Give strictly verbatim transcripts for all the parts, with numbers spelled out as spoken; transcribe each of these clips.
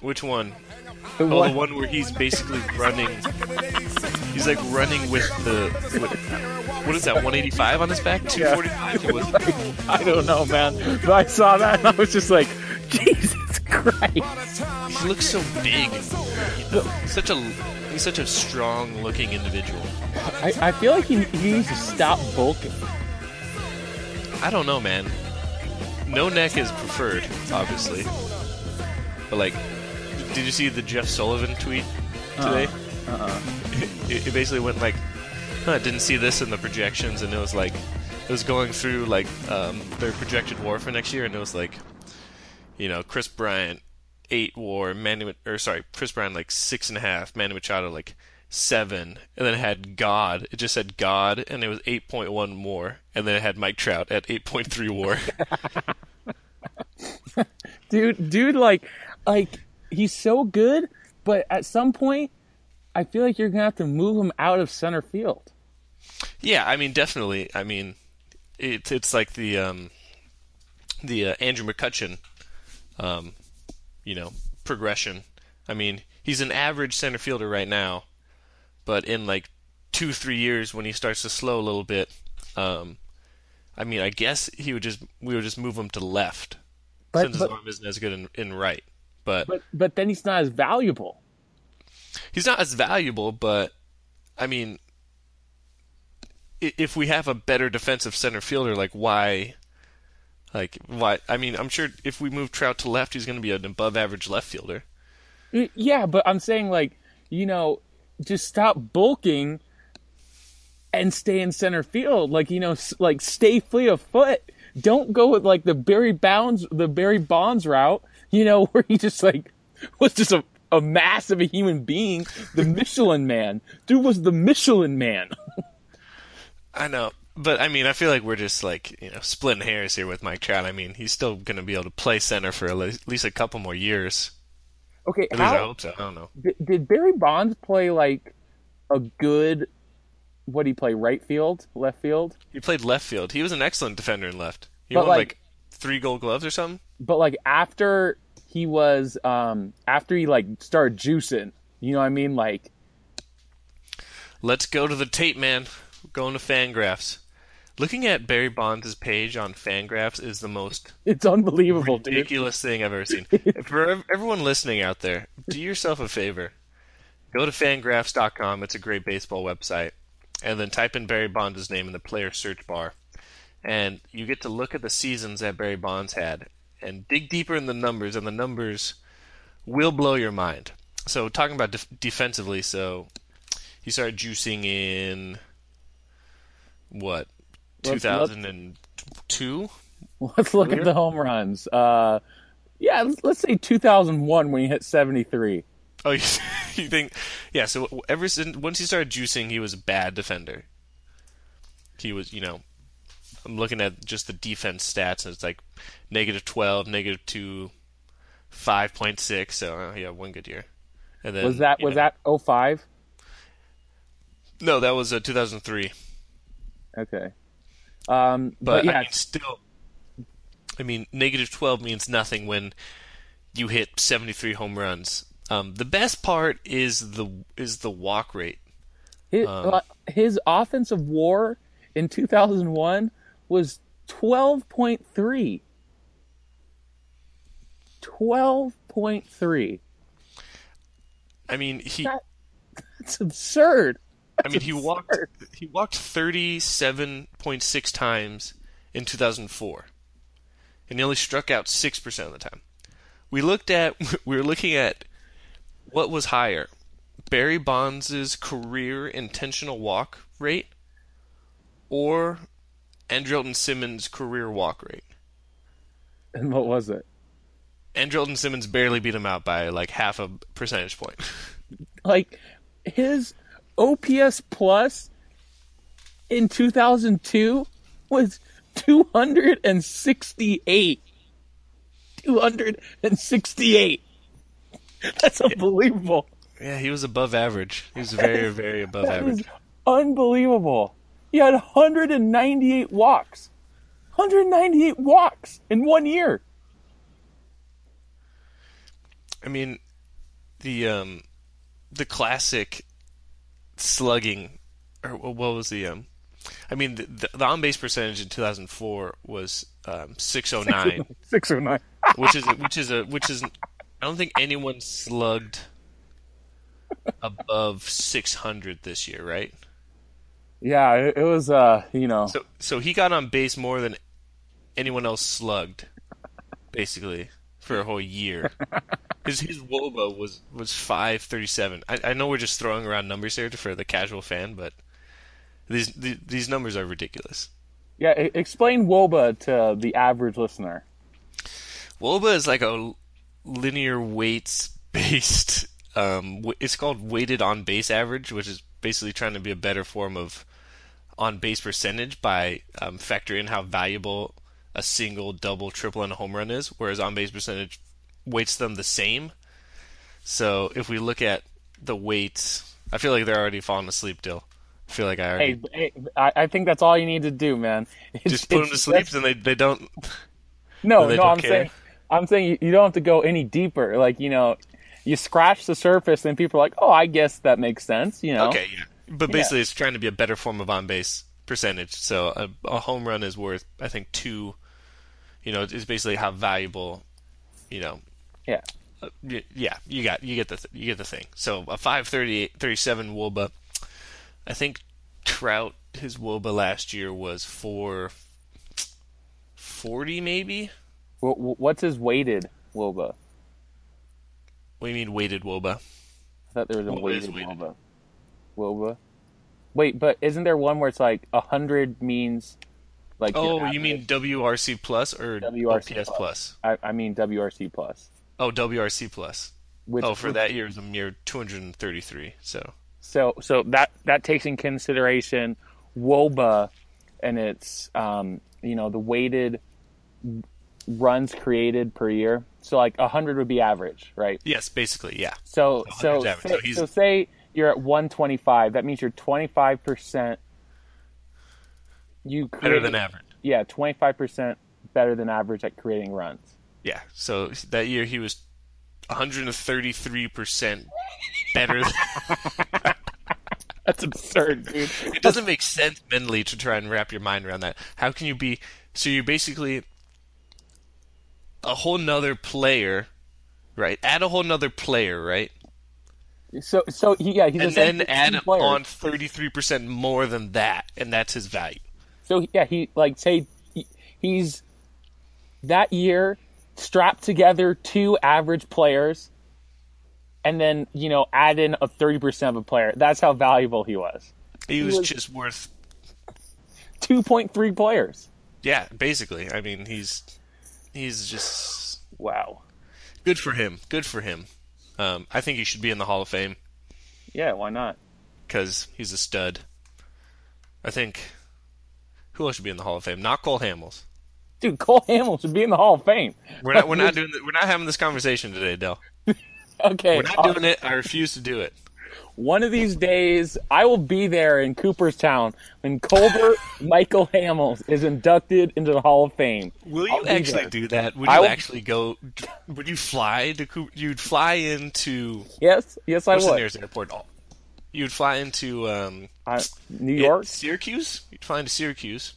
Which one? The oh, one- the one where he's basically running. He's like running with the. What, what is that? one eighty-five on his back? two forty-five? What was it? I don't know, man. But I saw that and I was just like, Jesus Christ. He looks so big. And, you know, he's such a he's such a strong looking individual. I, I feel like he, he needs to stop bulking. I don't know, man. No neck is preferred, obviously. But like, did you see the Jeff Sullivan tweet today? Uh-uh. Uh-uh. It, it basically went like, huh, didn't see this in the projections, and it was like, it was going through like um, their projected WAR for next year, and it was like, you know, Chris Bryant eight WAR, Manny, or sorry, Chris Bryant like six and a half, Manny Machado like seven, and then it had God. It just said God, and it was eight point one WAR, and then it had Mike Trout at eight point three WAR. dude, dude, like, like he's so good, but at some point, I feel like you're gonna have to move him out of center field. Yeah, I mean, definitely. I mean, it's it's like the um, the uh, Andrew McCutchen, um, you know, progression. I mean, he's an average center fielder right now, but in like two, three years when he starts to slow a little bit, um, I mean, I guess he would just we would just move him to left, but, since but, his arm isn't as good in, in right. But, but but then he's not as valuable. He's not as valuable, but I mean, if we have a better defensive center fielder, like why, like why? I mean, I'm sure if we move Trout to left, he's going to be an above-average left fielder. Yeah, but I'm saying, like, you know, just stop bulking and stay in center field. Like, you know, like stay fleet of foot. Don't go with like the Barry Bonds, the Barry Bonds route. You know, where he just like was just a. a mass of a human being, the Michelin Man. Dude was the Michelin Man. I know, but I mean, I feel like we're just like, you know, splitting hairs here with Mike Trout. I mean, he's still going to be able to play center for at least a couple more years. Okay, at how, least I hope so. I don't know. Did, did Barry Bonds play like a good? What did he play? Right field, left field? He played left field. He was an excellent defender in left. He but won like, like three Gold Gloves or something. But like after. He was um, after he like started juicing, you know what I mean? Like, let's go to the tape, man. We're going to Fangraphs. Looking at Barry Bonds' page on Fangraphs is the most it's unbelievable, ridiculous dude. thing I've ever seen. For everyone listening out there, do yourself a favor. Go to Fangraphs dot com. It's a great baseball website, and then type in Barry Bonds' name in the player search bar, and you get to look at the seasons that Barry Bonds had. And dig deeper in the numbers, and the numbers will blow your mind. So, talking about def- defensively, so he started juicing in, what, two thousand two? Let's, let's look at the home runs. Uh, yeah, let's, let's say two thousand one when he hit seventy-three. Oh, you, you think... Yeah, so ever since, once he started juicing, he was a bad defender. He was, you know... I'm looking at just the defense stats, and it's like negative twelve, negative two, five point six. So uh, yeah, one good year. And then was that was know, that oh five? No, that was uh, two thousand three. Okay. Um, but, but yeah, I mean, still, I mean, negative twelve means nothing when you hit seventy-three home runs. Um, the best part is the is the walk rate. His, um, uh, his offensive WAR in two thousand one. Was twelve point three. twelve point three. I mean, he... That, that's absurd. That's I mean, he absurd. walked he walked thirty-seven point six times in two thousand four. And he only struck out six percent of the time. We looked at... We were looking at what was higher. Barry Bonds' career intentional walk rate or... Andrelton Simmons' career walk rate. And what was it? Andrelton Simmons barely beat him out by like half a percentage point. Like, his O P S plus in two thousand two was two hundred sixty-eight. two hundred sixty-eight. That's unbelievable. Yeah, he was above average. He was very, very above that average. Is unbelievable. He had one hundred ninety-eight walks. one hundred ninety-eight walks in one year. I mean, the um the classic slugging, or what was the um I mean the, the, the on base percentage in two thousand four was um six oh nine, six oh nine. which is a, which is a which is I don't think anyone slugged above six hundred this year, right? Yeah, it, it was, uh, you know. So so he got on base more than anyone else slugged, basically, for a whole year. His his WOBA was was five thirty-seven. I, I know we're just throwing around numbers here for the casual fan, but these these, these numbers are ridiculous. Yeah, e- explain WOBA to the average listener. WOBA is like a linear weights based. Um, it's called weighted on base average, which is basically trying to be a better form of on base percentage by um, factor in how valuable a single, double, triple, and a home run is, whereas on base percentage weights them the same. So if we look at the weights, I feel like they're already falling asleep, Dill. I feel like I already Hey, hey, I, I think that's all you need to do, man. It's, just put them to it's- sleep, and they they don't. No, they no, don't I'm care. saying, I'm saying you, you don't have to go any deeper. Like, you know, you scratch the surface, and people are like, "Oh, I guess that makes sense." You know? Okay, yeah. But basically, it's trying to be a better form of on base percentage. So a, a home run is worth, I think, two. You know, it's basically how valuable. You know, Yeah. uh, y- yeah, you got you get the th- you get the thing. So a five thirty-eight, thirty-seven WOBA. I think Trout, his WOBA last year was four forty, maybe. Wh- wh- What's his weighted WOBA? What do you mean weighted WOBA? I thought there was a What is weighted weighted? WOBA. WOBA. Wait, but isn't there one where it's like a hundred means like? your Oh, you mean average? W R C plus or W R C O P S plus. plus? I, I mean W R C plus. Oh, W R C plus. Which, Oh, for that year, it was a mere two hundred thirty-three. So So so that that takes in consideration WOBA, and it's um, you know the weighted runs created per year. So like a hundred would be average, right? yes, basically, yeah. So So so 100's average. say, So he's- so say you're at one twenty-five. That means you're twenty-five percent. You create, Better than average. Yeah, twenty-five percent better than average at creating runs. Yeah. So that year he was one hundred thirty-three percent better. Than, That's absurd, dude. it doesn't make sense mentally to try and wrap your mind around that. How can you be? So you're basically a whole nother player, right? Add a whole nother player, right? So so he, yeah, he's And essentially then add two players. on thirty-three percent more than that, and that's his value. So yeah, he like say he, he's that year strapped together two average players, and then you know add in a thirty percent of a player. That's how valuable he was. He was was- just worth, Two point three players. yeah, basically. I mean, he's he's just Wow. good for him. Good for him. Um, I think he should be in the Hall of Fame Yeah, why not? because he's a stud. I think who else should be in the Hall of Fame? Not Cole Hamels. Dude, Cole Hamels should be in the Hall of Fame. We're not. We're not doing. We're not having this conversation today, Dell. Okay, We're not uh, doing it. I refuse to do it. one of these days I will be there in Cooperstown when Colbert Michael Hamels is inducted into the Hall of Fame. Will I'll you be actually there. do that? Would I you will- actually go? Would you fly to? Coop- You'd fly into Yes, yes, I what's the would. nearest airport? Oh, you'd fly into um, Uh, New York. Syracuse. You'd fly into Syracuse,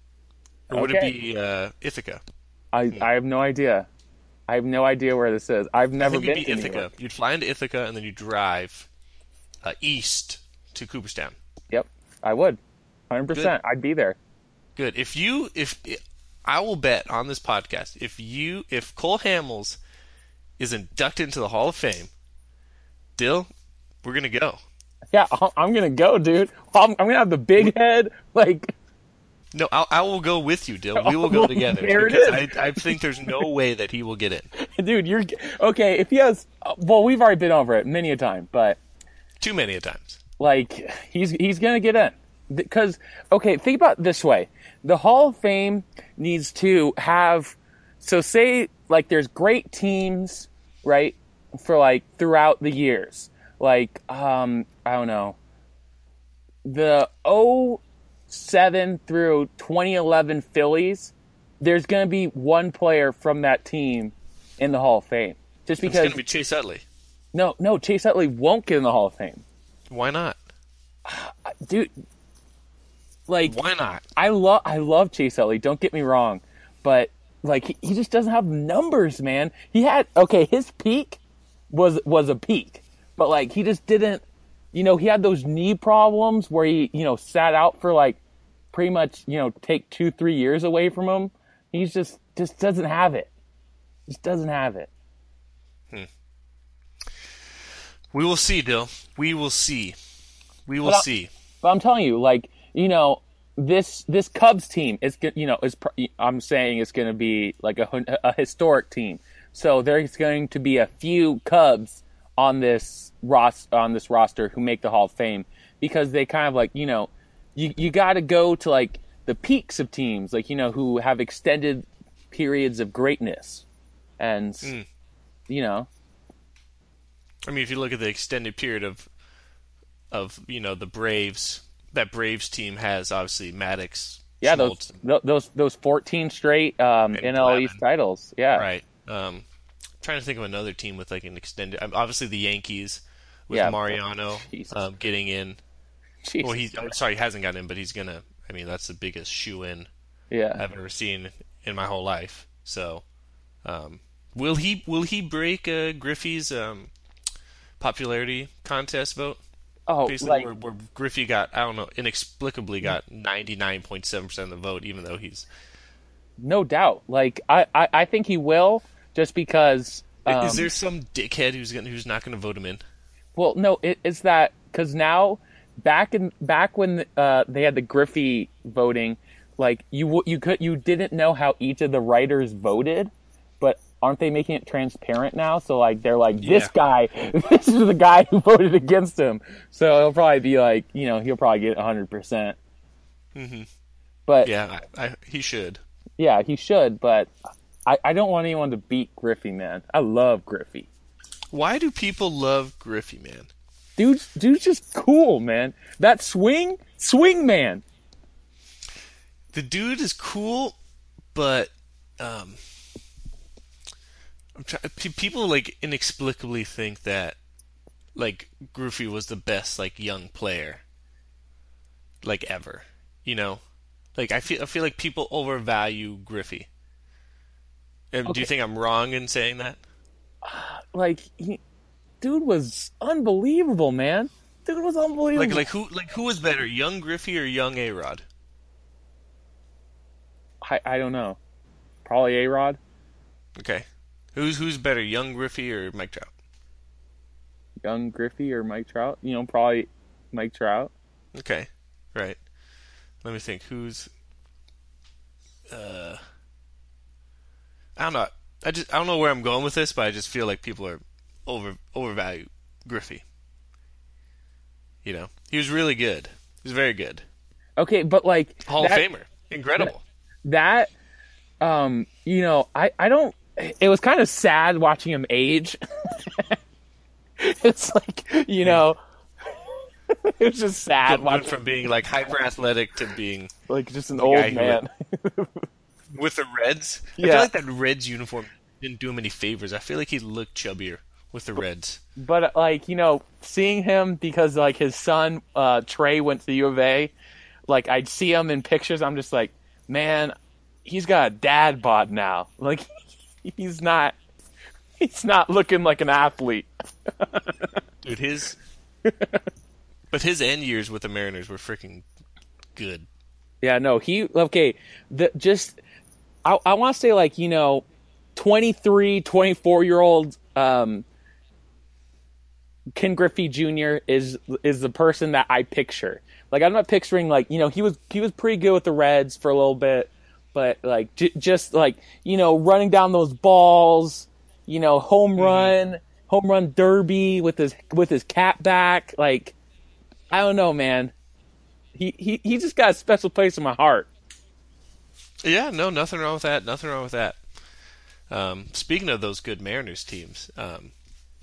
or would Okay. it be uh, Ithaca? I, I have no idea. I have no idea where this is. I've I never think been it'd be to New Ithaca. York. You'd fly into Ithaca and then you drive uh, east to Cooperstown. Yep, I would. one hundred percent. I'd be there. Good. If you, if I will bet on this podcast, if you, if Cole Hamels is inducted into the Hall of Fame, Dill, we're gonna go. Yeah, I'm- I'm gonna go, dude. I'm, I'm gonna have the big head. Like, No, I, I will go with you, Dill. We will go Oh, together. there it because I, I think there's no way that he will get in. dude, you're okay. If he has, uh, well, we've already been over it many a time, but Too many a times. like, he's he's gonna get in because okay, think about it this way: the Hall of Fame needs to have. So, say like there's great teams, right? For like throughout the years, like um, I don't know, the oh seven through twenty eleven Phillies, there's going to be one player from that team in the Hall of Fame. Just It's because, gonna be Chase Utley. No, no, Chase Utley won't get in the Hall of Fame, Why not? dude. Like, Why not? I love, I love Chase Utley. Don't get me wrong, but like, he, he just doesn't have numbers, man. He had okay, his peak was was a peak, but like, he just didn't. You know, he had those knee problems where he, you know, sat out for like pretty much, you know, take two, three years away from him. He's just just doesn't have it. Just doesn't have it. Hmm. We will see, Dill. We will see. We will But I- see. But I'm telling you, like, you know, this this Cubs team is, you know, is I'm saying it's going to be like a, a historic team. So there's going to be a few Cubs on this ros on this roster who make the Hall of Fame because they kind of like, you know, you you got to go to like the peaks of teams, like, you know, who have extended periods of greatness, and Mm. you know, I mean, if you look at the extended period of, of you know, the Braves, that Braves team has obviously Maddox, yeah, Schultz, those th- those those fourteen straight um, And N L East Glavine. titles, yeah, right? Um, trying to think of another team with like an extended. um, Obviously, the Yankees with Yeah. Mariano Jesus. um, getting in. Jesus. Well, he's I'm sorry, he hasn't gotten in, but he's gonna. I mean, that's the biggest shoe in yeah. I've ever seen in my whole life. So, um, will he will he break uh, Griffey's um, popularity contest vote? Oh, Basically, like where, where Griffey got, I don't know, inexplicably got ninety-nine point seven percent of the vote, even though he's. no doubt. Like I, I, I think he will, just because. Um, Is there some dickhead who's gonna who's not going to vote him in? Well, no, it, it's that because now back in back when uh, they had the Griffey voting, like you w- you could you didn't know how each of the writers voted, but aren't they making it transparent now? So like they're like this Yeah. guy, this is the guy who voted against him. So it'll probably be like, you know, he'll probably get a hundred percent. Mhm. But Yeah, I, I, he should. yeah, he should. But I, I don't want anyone to beat Griffey, man. I love Griffey. Why do people love Griffey, man? Dude's dude's just cool, man. That swing, swing man. The dude is cool, but um, I'm try- pe- people like inexplicably think that like Griffey was the best like young player like ever. You know, like I feel I feel like people overvalue Griffey. Uh, Do Okay. you think I'm wrong in saying that? Like, he, dude was unbelievable, man. Dude was unbelievable. Like like who like who was better, young Griffey or young A Rod? I, I don't know. Probably A Rod. Okay, who's who's better, young Griffey or Mike Trout? Young Griffey or Mike Trout. You know, probably Mike Trout. Okay, right. Let me think. Who's uh I don't know. I just I don't know where I'm going with this, but I just feel like people are over overvalue Griffey. You know, he was really good. He was very good. Okay, but like Hall that, of Famer, incredible. that um, you know, I I don't. It was kind of sad watching him age. It's like, you know, it was just sad Went watching from being like hyper athletic to being like just an guy old who- man. with the Reds. I Yeah. feel like that Reds uniform didn't do him any favors. I feel like he looked chubbier with the Reds. But like, you know, seeing him because like his son uh, Trey went to the U of A, like I'd see him in pictures. I'm just like, man, he's got a dad bod now. Like he's not, he's not looking like an athlete. Dude, his but his end years with the Mariners were freaking good. Yeah, no, he okay. The just I I want to say like, you know, twenty-three, twenty-four year old um, Ken Griffey Junior is is the person that I picture. Like I'm not picturing like, you know, he was he was pretty good with the Reds for a little bit, but like j- just like, you know, running down those balls, you know, home run, home run derby with his with his cap back, like I don't know, man. He he he just got a special place in my heart. Yeah, no, nothing wrong with that. Nothing wrong with that. Um, speaking of those good Mariners teams, um,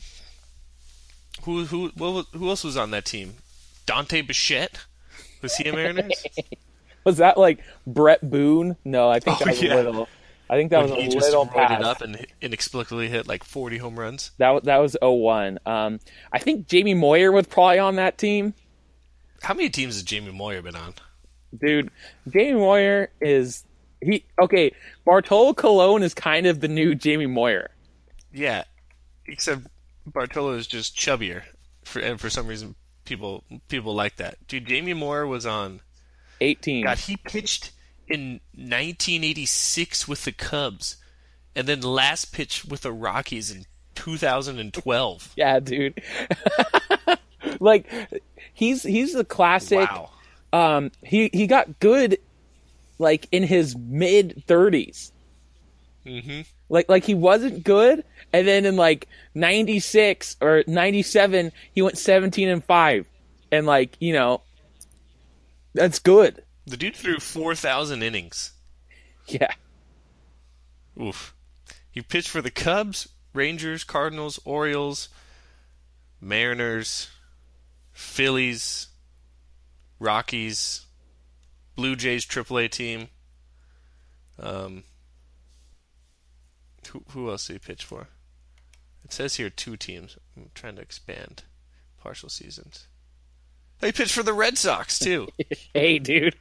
who who what, was- who else was on that team? Dante Bichette, was he a Mariners? Was that like Brett Boone? No, I think Oh, that was yeah. Little. I think that when was a he just little roided past. up and inexplicably hit like forty home runs. That wa- that was oh one. Um, I think Jamie Moyer was probably on that team. How many teams has Jamie Moyer been on? Dude, Jamie Moyer is he okay, Bartolo Colon is kind of the new Jamie Moyer. Yeah, except Bartolo is just chubbier, for and for some reason people people like that. Dude, Jamie Moyer was on. Eight teams. God, he pitched in nineteen eighty-six with the Cubs, and then last pitch with the Rockies in two thousand twelve. Yeah, dude. Like he's he's the classic. Wow. Um, he he got good, like in his mid thirties. Mm-hmm. Like like he wasn't good, and then in like ninety-six or ninety-seven, he went seventeen and five, and like you know, that's good. The dude threw four thousand innings. Yeah. Oof. He pitched for the Cubs, Rangers, Cardinals, Orioles, Mariners, Phillies, Rockies, Blue Jays triple A team. Um, who, who else did he pitch for? It says here two teams. I'm trying to expand partial seasons. Oh, he pitched for the Red Sox, too. Hey, dude.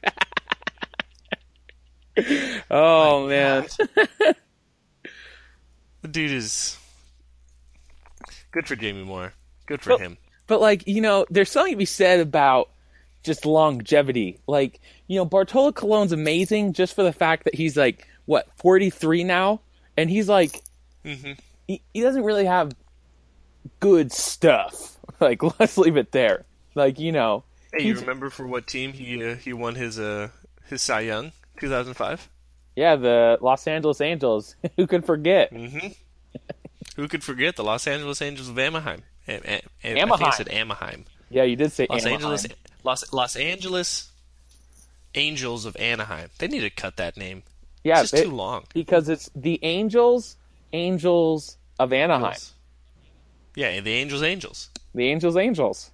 Oh, My man. God. The dude is good for Jamie Moore. Good for But- him. But, like, you know, there's something to be said about just longevity. Like, you know, Bartolo Colon's amazing just for the fact that he's, like, what, forty-three now? And he's, like, Mm-hmm. he, he doesn't really have good stuff. Like, let's leave it there. Like, you know. Hey, you he's- remember for what team he uh, he won his uh his Cy Young two thousand five? Yeah, the Los Angeles Angels. Who could forget? Mm-hmm. Who could forget the Los Angeles Angels of Anaheim? Am- Am- Am- I Anaheim. think I said Anaheim. Yeah, you did say Los Anaheim. Angeles Los Los Angeles Angels of Anaheim. They need to cut that name. Yeah, It's just it- too long. because it's the Angels, Angels of Anaheim. Yeah, the Angels Angels. The Angels, Angels.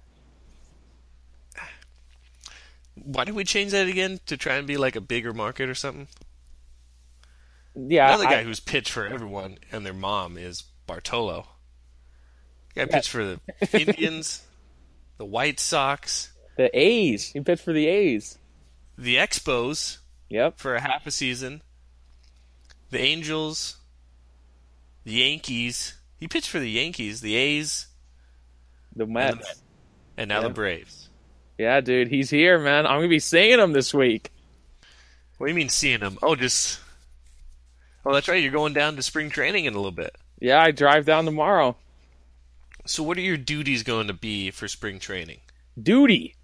Why did we change that again to try and be like a bigger market or something? Yeah, Another guy I- who's pitched for everyone and their mom is Bartolo. Guy Yeah. pitched for the Indians, the White Sox, the A's. He pitched for the A's. the Expos Yep. for a half a season, the Angels, the Yankees. He pitched for the Yankees, the A's, The Mets. Mets. and now Yeah. the Braves. Yeah, dude, he's here, man. I'm gonna be seeing him this week. What do you mean seeing him? Oh, just... Oh, that's right. You're going down to spring training in a little bit. Yeah, I drive down tomorrow. So what are your duties going to be for spring training? Duty.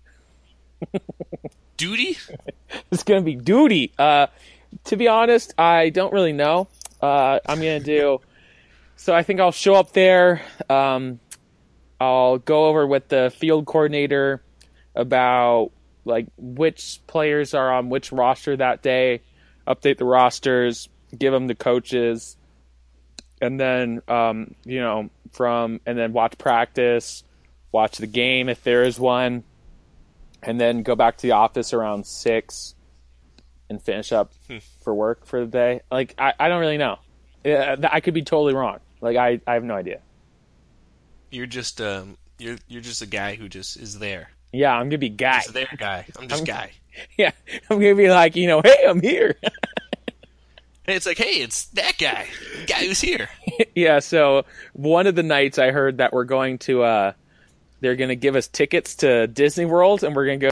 Duty? It's gonna be duty. Uh, to be honest, I don't really know. Uh, I'm gonna do. So I think I'll show up there. Um, I'll go over with the field coordinator about like which players are on which roster that day. Update the rosters. Give them to coaches, and then um, you know from and then watch practice, watch the game if there is one, and then go back to the office around six and finish up Hmm. for work for the day. Like I, I don't really know. Yeah, I could be totally wrong. Like I, I have no idea. You're just um you're you're just a guy who just is there. Yeah, I'm gonna be guy. Just there guy. I'm just I'm- guy. Yeah, I'm gonna be like you know, hey, I'm here. Hey, it's like, hey, it's that guy. The guy who's here. Yeah. So one of the nights I heard that we're going to, uh, they're gonna give us tickets to Disney World, and we're gonna go.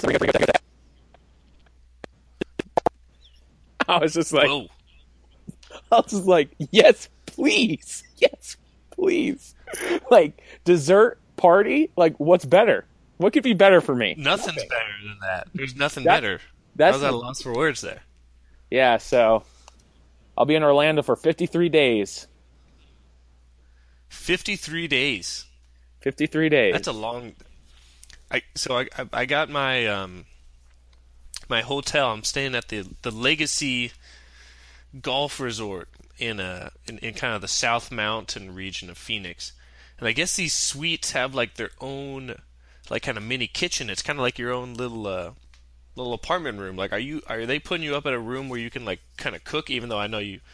I was just like, Whoa. I was just like, yes, please, yes, please. Like dessert party. Like what's better? What could be better for me? Nothing's better than that. There's nothing That- better. That's I was at a the- loss for words there. Yeah. So I'll be in Orlando for fifty-three days. fifty-three days. fifty-three days. That's a long. I so I I, I got my um my hotel. I'm staying at the the Legacy Golf Resort in a in, in kind of the South Mountain region of Phoenix, and I guess these suites have like their own like kind of mini kitchen. It's kind of like your own little uh little apartment room. Like, are you are they putting you up at a room where you can like kind of cook? Even though I know you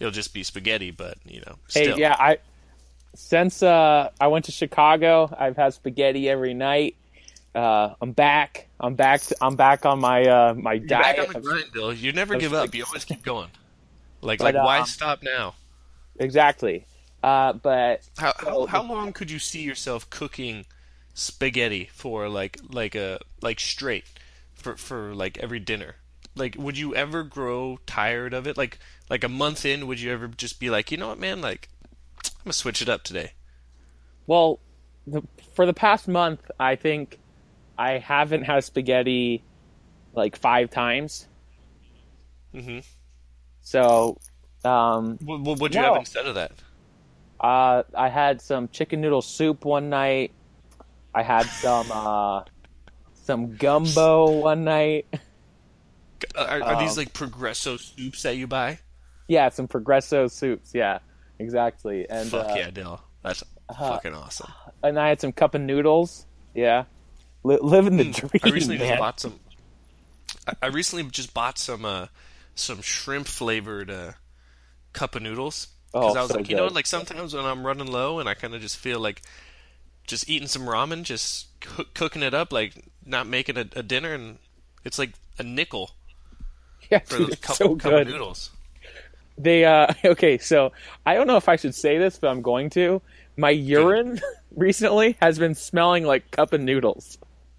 it'll just be spaghetti. But you know, Hey, still. yeah, I since uh, I went to Chicago, I've had spaghetti every night. Uh, I'm back. I'm back. To, I'm back on my uh, my You're back on diet. the Of, grind, Bill. You never of give spag- up. You always keep going. Like, but like, why um, stop now? exactly. Uh, but How how so how long could you see yourself cooking spaghetti for like like a like straight for for like every dinner? Like, would you ever grow tired of it? Like like a month in, would you ever just be like, you know what, man? Like, I'm gonna switch it up today. well, the, for the past month, I think I haven't had spaghetti like five times. Mm-hmm. So, um, What, what would you have no, instead of that? uh, I had some chicken noodle soup one night. I had some uh, some gumbo one night. Are, are these Um, like Progresso soups that you buy? yeah, some Progresso soups. Yeah, exactly. And Fuck uh, yeah, Dill. That's uh, fucking awesome. and I had some cup of noodles. Yeah, Li- living the Mm, I dream, recently just man. bought some. I, I recently just bought some uh some shrimp flavored uh, cup of noodles because Oh, I was so like, you know, good. like sometimes when I'm running low and I kind of just feel like just eating some ramen, just cook, cooking it up, like not making a, a dinner, and it's like a nickel Yeah, for dude, those it's cup so cup of good. noodles. They uh okay, so I don't know if I should say this, but I'm going to. My Good. urine recently has been smelling like cup of noodles.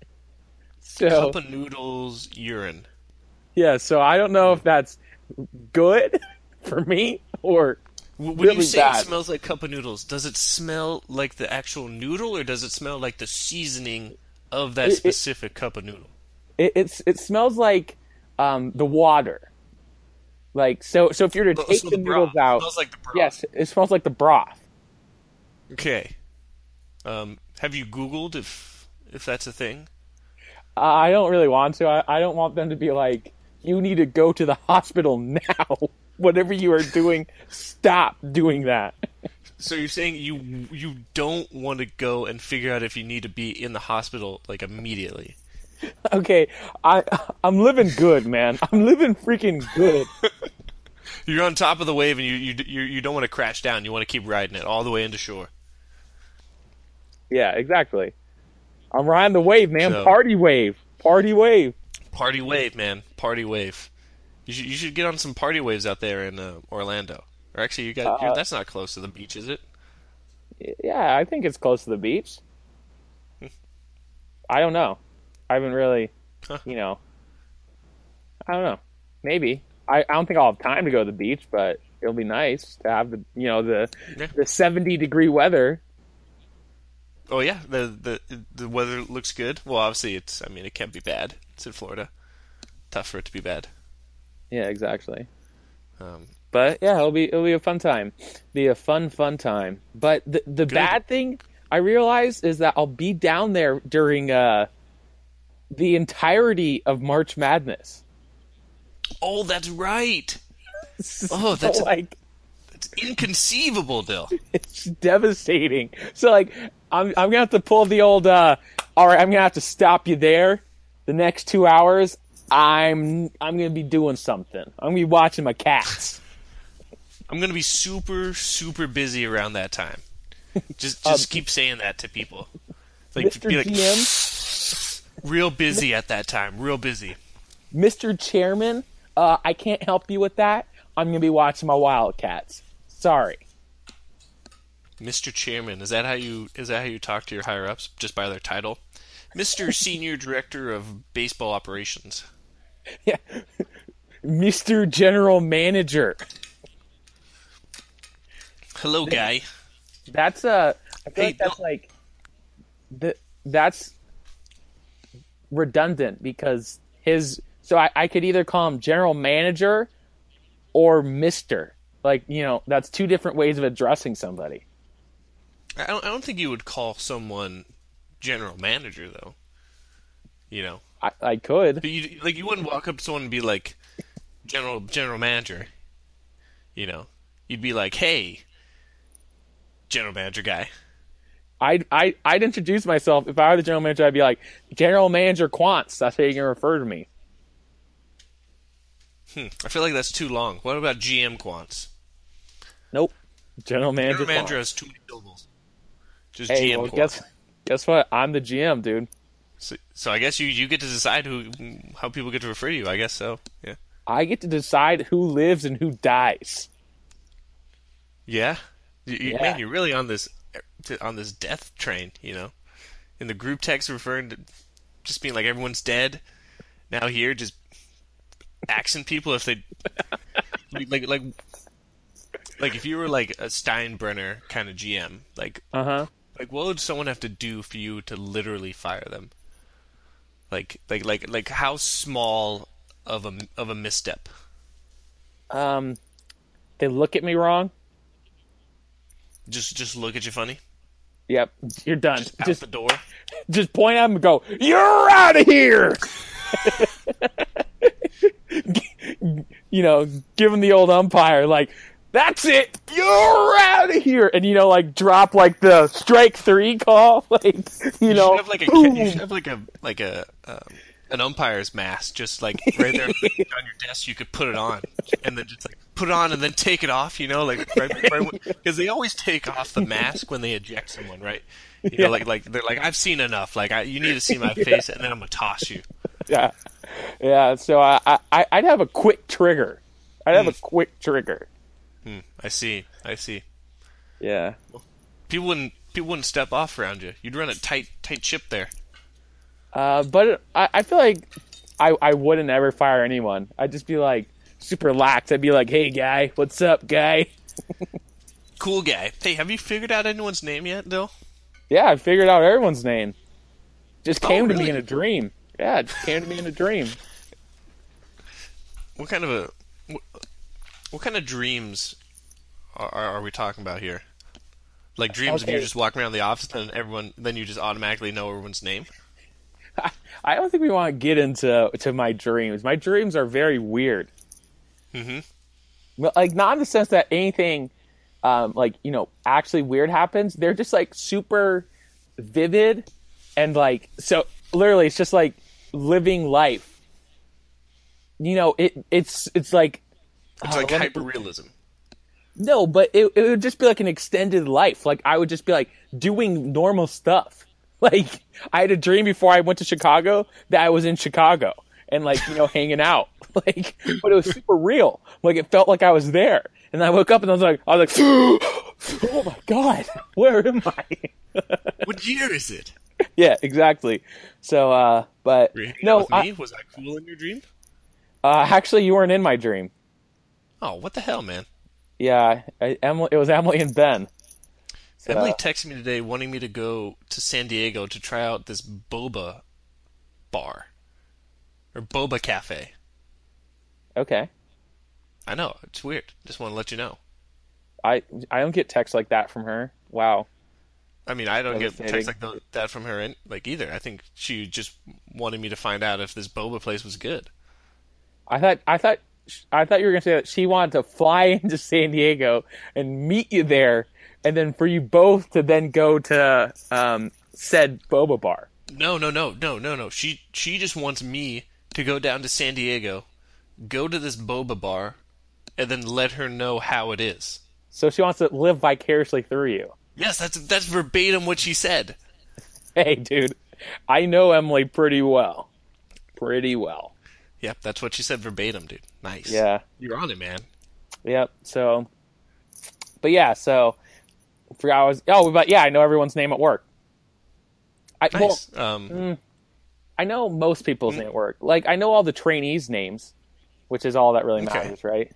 So Cup of noodles urine. yeah, so I don't know if that's good for me or W- When you really say it bad. smells like cup of noodles, does it smell like the actual noodle, or does it smell like the seasoning of that It it specific cup of noodle? it, it's, it smells like um the water. Like so so if you're to Oh, take so the the broth. noodles It out, smells like the broth. yes, it smells like the broth. Okay. Um, have you Googled if if that's a thing? I don't really want to. I, I don't want them to be like, you need to go to the hospital now. Whatever you are doing, stop doing that. So you're saying you you don't want to go and figure out if you need to be in the hospital like immediately? Okay, I I'm living good, man. I'm living freaking good. You're on top of the wave and you you you, you don't want to crash down. You want to keep riding it all the way into shore. Yeah, exactly. I'm riding the wave, man. So Party wave. Party wave. party wave, man. Party wave. You should you should get on some party waves out there in uh, Orlando. Or actually, you got you're, Uh, that's not close to the beach, is it? yeah, I think it's close to the beach. I don't know. I haven't really, Huh. you know, I don't know. Maybe. I, I don't think I'll have time to go to the beach, but it'll be nice to have the, you know, the Yeah. the seventy degree weather. Oh yeah, the the the weather looks good. Well, obviously it's. I mean, it can't be bad. It's in Florida. Tough for it to be bad. Yeah, exactly. Um, But yeah, it'll be it'll be a fun time. Be a fun fun time. But the the good. bad thing I realize is that I'll be down there during uh the entirety of March Madness. Oh, that's right. Oh, So that's like that's inconceivable, Dill. it's devastating. So like I'm I'm gonna have to pull the old uh all right, I'm gonna have to stop you there. The next two hours I'm I'm gonna be doing something. I'm gonna be watching my cats. I'm gonna be super super busy around that time. Just Um, just keep saying that to people. Like Mister be like G M, real busy at that time. Real busy. Mister Chairman, uh, I can't help you with that. I'm gonna be watching my Wildcats. Sorry. Mister Chairman, is that how you is that how you talk to your higher ups? Just by their title? Mister Senior Director of Baseball Operations. Yeah. Mister General Manager. Hello, guy. That's uh I feel Hey, like that's Bill. like the that's redundant because his so I, I could either call him General Manager or Mister. Like, you know, that's two different ways of addressing somebody. I don't, I don't think you would call someone general manager though. You know, I, I could. but you like you wouldn't walk up to someone and be like general general manager. You know, you'd be like, hey, general manager guy. I'd, I, I'd introduce myself. If I were the general manager, I'd be like, General Manager Quantz. That's how you can refer to me. Hmm, I feel like that's too long. What about G M Quants? Nope. General manager. General manager has too many syllables. Just Hey, G M well, core. guess guess what? I'm the G M, dude. So, so I guess you, you get to decide who how people get to refer to you. I guess so. Yeah. I get to decide who lives and who dies. Yeah. You, you, Yeah. Man, you're really on this on this death train. You know, in the group text referring to just being like everyone's dead. Now here, just axing people if they like like like if you were like a Steinbrenner kind of G M, like Uh huh. like what would someone have to do for you to literally fire them? Like like like like how small of a of a misstep? Um, they look at me wrong. Just just look at you funny. Yep, you're done. Just out Just the door. just point at them and go, "You're out of here." You know, give them the old umpire, like, "That's it, you're out of here," and you know, like, drop like the strike three call, like, you, You know, should have like a boom. you should have like a like a um, an umpire's mask, just like right there on your desk. You could put it on and then just like put it on and then take it off. You know, like right because they always take off the mask when they eject someone, right? You know, Yeah. like like they're like I've seen enough. Like I, you need to see my face, and then I'm gonna toss you. Yeah, yeah. So I, I, I'd have a quick trigger. I'd have a quick trigger. Hmm, I see. I see. Yeah. People wouldn't people wouldn't step off around you. You'd run a tight tight ship there. Uh, but I, I feel like I, I wouldn't ever fire anyone. I'd just be like super lax. I'd be like, "Hey, guy, what's up, guy?" Cool guy. Hey, have you figured out anyone's name yet, Dill? Yeah, I figured out everyone's name. Just Oh, came to really? me in a dream. Yeah, it just came to me in a dream. What kind of a what, what kind of dreams are, are, are we talking about here? Like dreams of you Okay. just walking around the office and everyone, then you just automatically know everyone's name. I don't think we want to get into to my dreams. My dreams are very weird. Mm-hmm. But, like, not in the sense that anything, um, like, you know, actually weird happens. They're just like super vivid, and like, so literally, it's just like living life. You know, it it's it's like It's uh, like let me- hyperrealism. no, but it it would just be like an extended life. Like, I would just be like doing normal stuff. Like, I had a dream before I went to Chicago that I was in Chicago and, like, you know, hanging out. Like, but it was super real. Like, it felt like I was there. And I woke up and I was like, I was like, oh my god, where am I? What year is it? Yeah, exactly. So, uh, but Were you hanging out no, with I, me? Was I cool in your dream? uh, actually, you weren't in my dream. Oh, what the hell, man! Yeah, I, Emily, it was Emily and Ben. So, Emily texted me today wanting me to go to San Diego to try out this boba bar or boba cafe. okay. I know it's weird. Just want to let you know. I I don't get texts like that from her. Wow. I mean, I don't get Devastating. texts like tho- that from her, in, like either. I think she just wanted me to find out if this boba place was good. I thought I thought I thought you were gonna say that she wanted to fly into San Diego and meet you there, and then for you both to then go to um, said boba bar. No, no, no, no, no, no. She she just wants me to go down to San Diego, go to this boba bar, and then let her know how it is. So she wants to live vicariously through you. Yes, that's that's verbatim what she said. Hey, dude, I know Emily pretty well, pretty well. Yep, that's what she said verbatim, dude. Nice. Yeah. You're on it, man. Yep. So, but yeah. So, forgot I was. Oh, but yeah, I know everyone's name at work. I, well, Nice. um, I know most people's name at work. Like, I know all the trainees' names, which is all that really Okay. matters, right?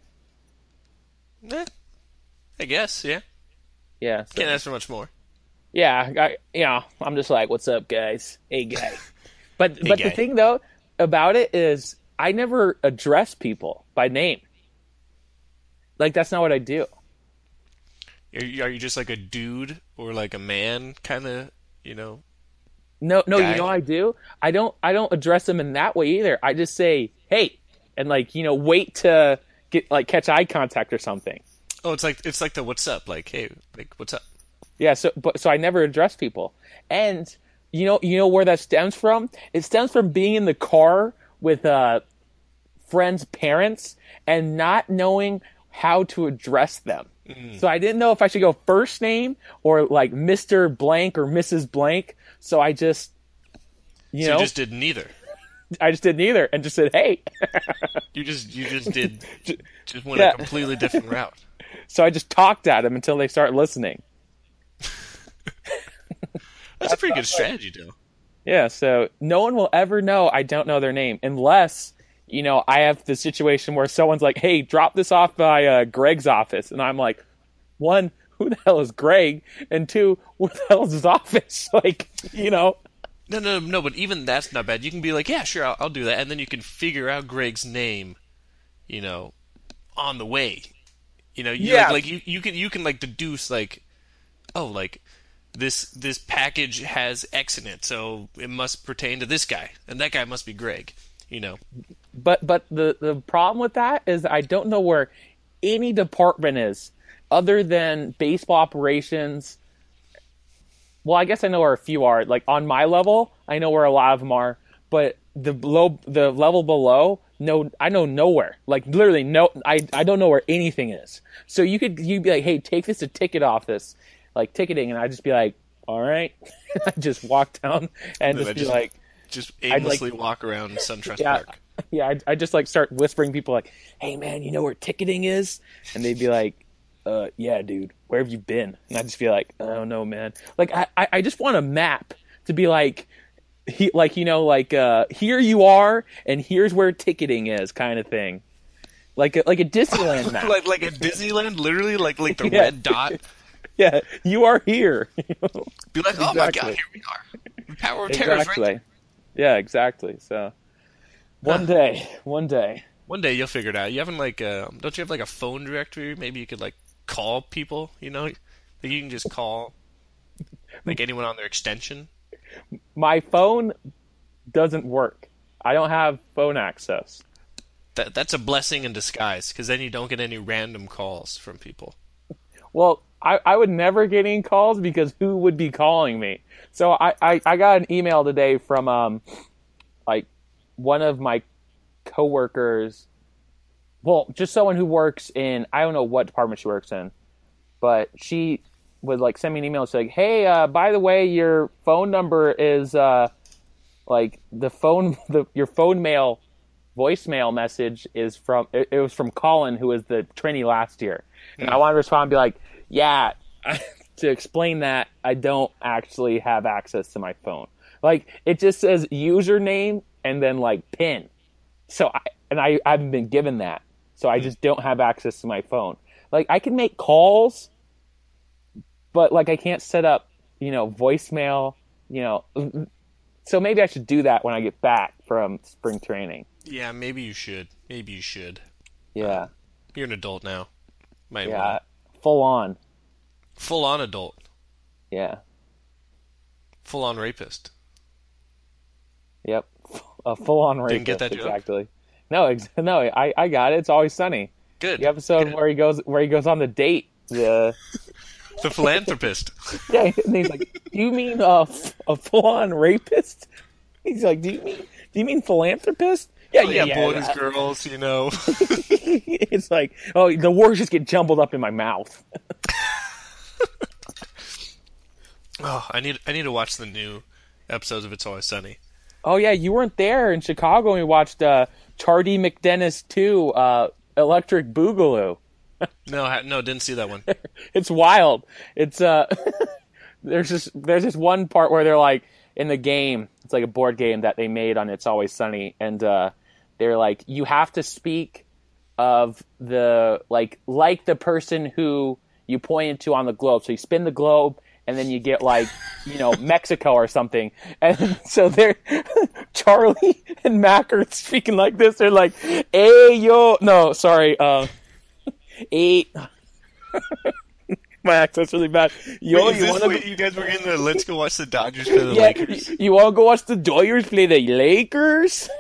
eh, I guess, yeah. Yeah. so- Can't ask for much more. Yeah, I, you know, I'm just like, "What's up, guys? Hey, guy." But but guy. the thing though about it is, I never address people by name. Like, that's not what I do. Are you, are you just like a dude or like a man kind of, you know? No, no, Guy. you know what I do? I don't I don't address them in that way either. I just say, "Hey," and like, you know, wait to get like catch eye contact or something. Oh, it's like it's like the what's up, like hey, like what's up? Yeah, so but so I never address people. And you know you know where that stems from? It stems from being in the car with uh friends' parents and not knowing how to address them. So I didn't know if I should go first name or like Mister Blank or Missus Blank. So I just, you so know, you just did neither. I just did neither and just said, hey. You just you just did just went Yeah. a completely different route. So I just talked at them until they start listening. That's a pretty good strategy, though. Yeah, so no one will ever know I don't know their name unless, you know, I have the situation where someone's like, hey, drop this off by uh, Greg's office. And I'm like, one, who the hell is Greg? And two, what the hell is his office? Like, you know. No, no, no. But even that's not bad. You can be like, yeah, sure, I'll, I'll do that, and then you can figure out Greg's name, you know, on the way. You know, you, Yeah. like, like you, you can you can like deduce like, oh, like this this package has X in it, so it must pertain to this guy, and that guy must be Greg. You know. But but the, the problem with that is I don't know where any department is other than baseball operations. Well, I guess I know where a few are. Like on my level, I know where a lot of them are. But the below, the level below, no, I know nowhere. Like literally, no, I, I don't know where anything is. So you could you'd be like, hey, take this to ticket office, like ticketing, and I'd just be like, all right, I just walk down and No, just I be just- like, Just like- aimlessly walk around SunTrust yeah, Park. yeah. I I just like start whispering people like, hey man, you know where ticketing is? And they'd be like, uh, yeah, dude, where have you been? And I'd just be like, I don't know, man. Like I, I I just want a map to be like, he, like you know, like uh, here you are, and here's where ticketing is, kind of thing. Like a, like a Disneyland map. like like a Disneyland, literally, like like the Yeah. red dot. Yeah, you are here. Be like, oh my Exactly. god, here we are. The power of terror is right Exactly. Yeah, exactly. So one day, one day. One day you'll figure it out. You haven't like, uh, don't you have like a phone directory? Maybe you could like call people. You know, like you can just call like anyone on their extension. My phone doesn't work. I don't have phone access. That that's a blessing in disguise because then you don't get any random calls from people. Well, I, I would never get any calls because who would be calling me? So I, I, I got an email today from um like one of my coworkers. Well, just someone who works in, I don't know what department she works in, but she would like send me an email saying, "Hey, uh, by the way, your phone number is uh like the phone the your phone mail voicemail message is from it, it was from Colin, who was the trainee last year." And I want to respond and be like, "Yeah, to explain that, I don't actually have access to my phone. Like it just says username and then like pin. So I and I, I haven't been given that. So I just don't have access to my phone. Like I can make calls, but like I can't set up, you know, voicemail, you know. So maybe I should do that when I get back from spring training. Yeah, maybe you should. Maybe you should. Yeah. You're an adult now. Might Yeah. wanna- Full on. Full on adult. Yeah. Full on rapist. Yep. A full on rapist. Didn't get that joke? Exactly. No, ex- no, I, I got it. It's Always Sunny. Good. The episode Good. where he goes where he goes on the date. The The philanthropist. yeah, and he's like, "Do you mean a, a full on rapist?" He's like, "Do you mean do you mean philanthropist?" Yeah, Oh, yeah, yeah, yeah. boys, that- girls, you know. It's like, oh, the words just get jumbled up in my mouth. Oh, I need I need to watch the new episodes of It's Always Sunny. Oh yeah, you weren't there in Chicago when we watched uh, Charlie McDennis two, uh, Electric Boogaloo. No, I, no, didn't see that one. It's wild. It's uh, there's this there's this one part where they're like in the game. It's like a board game that they made on It's Always Sunny, and uh, they're like, you have to speak of the like like the person who you pointed to on the globe. So you spin the globe, and then you get like you know Mexico or something. And so they're Charlie and Mac are speaking like this. They're like, "Hey yo, no, sorry, uh, eight." My accent's really bad. Yo, Wait, is you this want to? what you guys were in the Let's Go Watch the Dodgers play the Yeah, Lakers? you, you want to go watch the Dodgers play the Lakers?